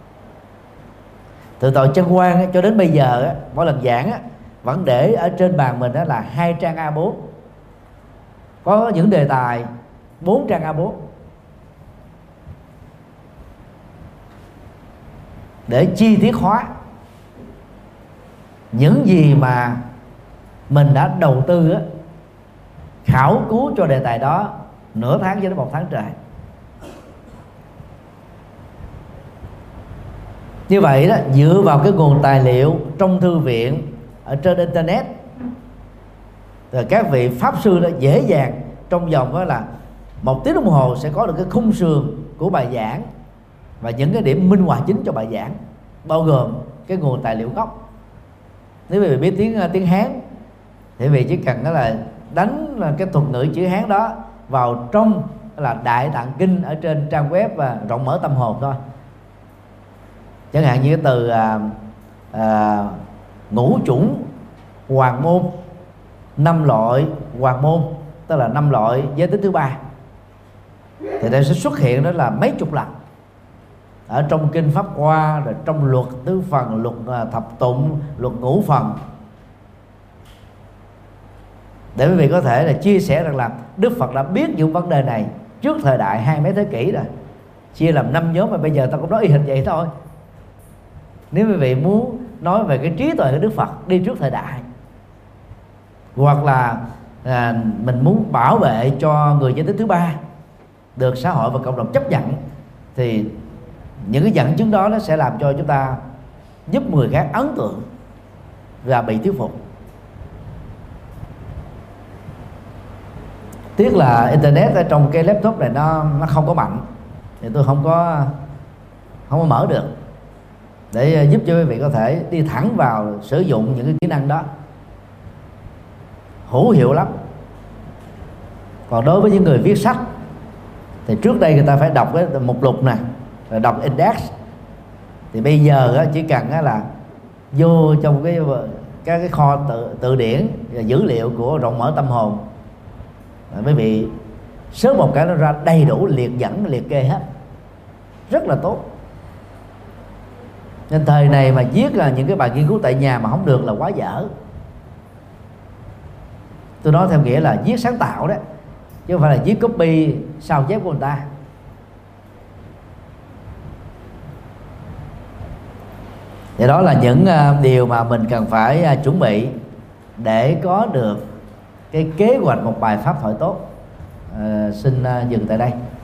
Từ tội chân quan á, cho đến bây giờ á, mỗi lần giảng á, vẫn để ở trên bàn mình đó là hai trang A bốn, có những đề tài bốn trang A bốn, để chi tiết hóa những gì mà mình đã đầu tư á, khảo cứu cho đề tài đó nửa tháng cho đến một tháng trời. Như vậy đó, dựa vào cái nguồn tài liệu trong thư viện ở trên internet, rồi các vị pháp sư đó dễ dàng trong vòng đó là một tiếng đồng hồ sẽ có được cái khung sườn của bài giảng và những cái điểm minh họa chính cho bài giảng, bao gồm cái nguồn tài liệu gốc. Nếu quý vị biết tiếng tiếng Hán thì quý vị chỉ cần đó là đánh cái thuật ngữ chữ Hán đó vào trong là Đại Tạng Kinh ở trên trang web và Rộng Mở Tâm Hồn thôi. Chẳng hạn như cái từ à, à, ngũ chủng hoàng môn, năm loại hoàng môn, tức là năm loại giới tính thứ ba, thì đây sẽ xuất hiện đó là mấy chục lần ở trong kinh Pháp Hoa, rồi trong luật tứ phần, luật thập tụng, luật ngũ phần, để quý vị có thể là chia sẻ rằng là Đức Phật đã biết những vấn đề này trước thời đại hai mấy thế kỷ rồi, chia làm năm nhóm, mà bây giờ ta cũng nói y hệt vậy thôi. Nếu quý vị muốn nói về cái trí tuệ của Đức Phật đi trước thời đại, hoặc là à, mình muốn bảo vệ cho người giới tính thứ ba được xã hội và cộng đồng chấp nhận, thì những cái dẫn chứng đó nó sẽ làm cho chúng ta giúp người khác ấn tượng và bị thuyết phục. Tiếc là internet ở trong cái laptop này nó nó không có mạnh, thì tôi không có không có mở được để giúp cho quý vị có thể đi thẳng vào sử dụng những cái kỹ năng đó, hữu hiệu lắm. Còn đối với những người viết sách thì trước đây người ta phải đọc cái mục lục nè, rồi đọc index, thì bây giờ chỉ cần là vô trong cái các cái kho tự, tự điển và dữ liệu của Rộng Mở Tâm Hồn, quý vị sớm một cái nó ra đầy đủ liệt dẫn liệt kê hết, rất là tốt. Nên thời này mà viết là những cái bài nghiên cứu tại nhà mà không được là quá dở. Tôi nói theo nghĩa là viết sáng tạo đó, chứ không phải là viết copy sao chép của người ta. Thì đó là những điều mà mình cần phải chuẩn bị để có được cái kế hoạch một bài pháp thoại tốt. À, xin dừng tại đây.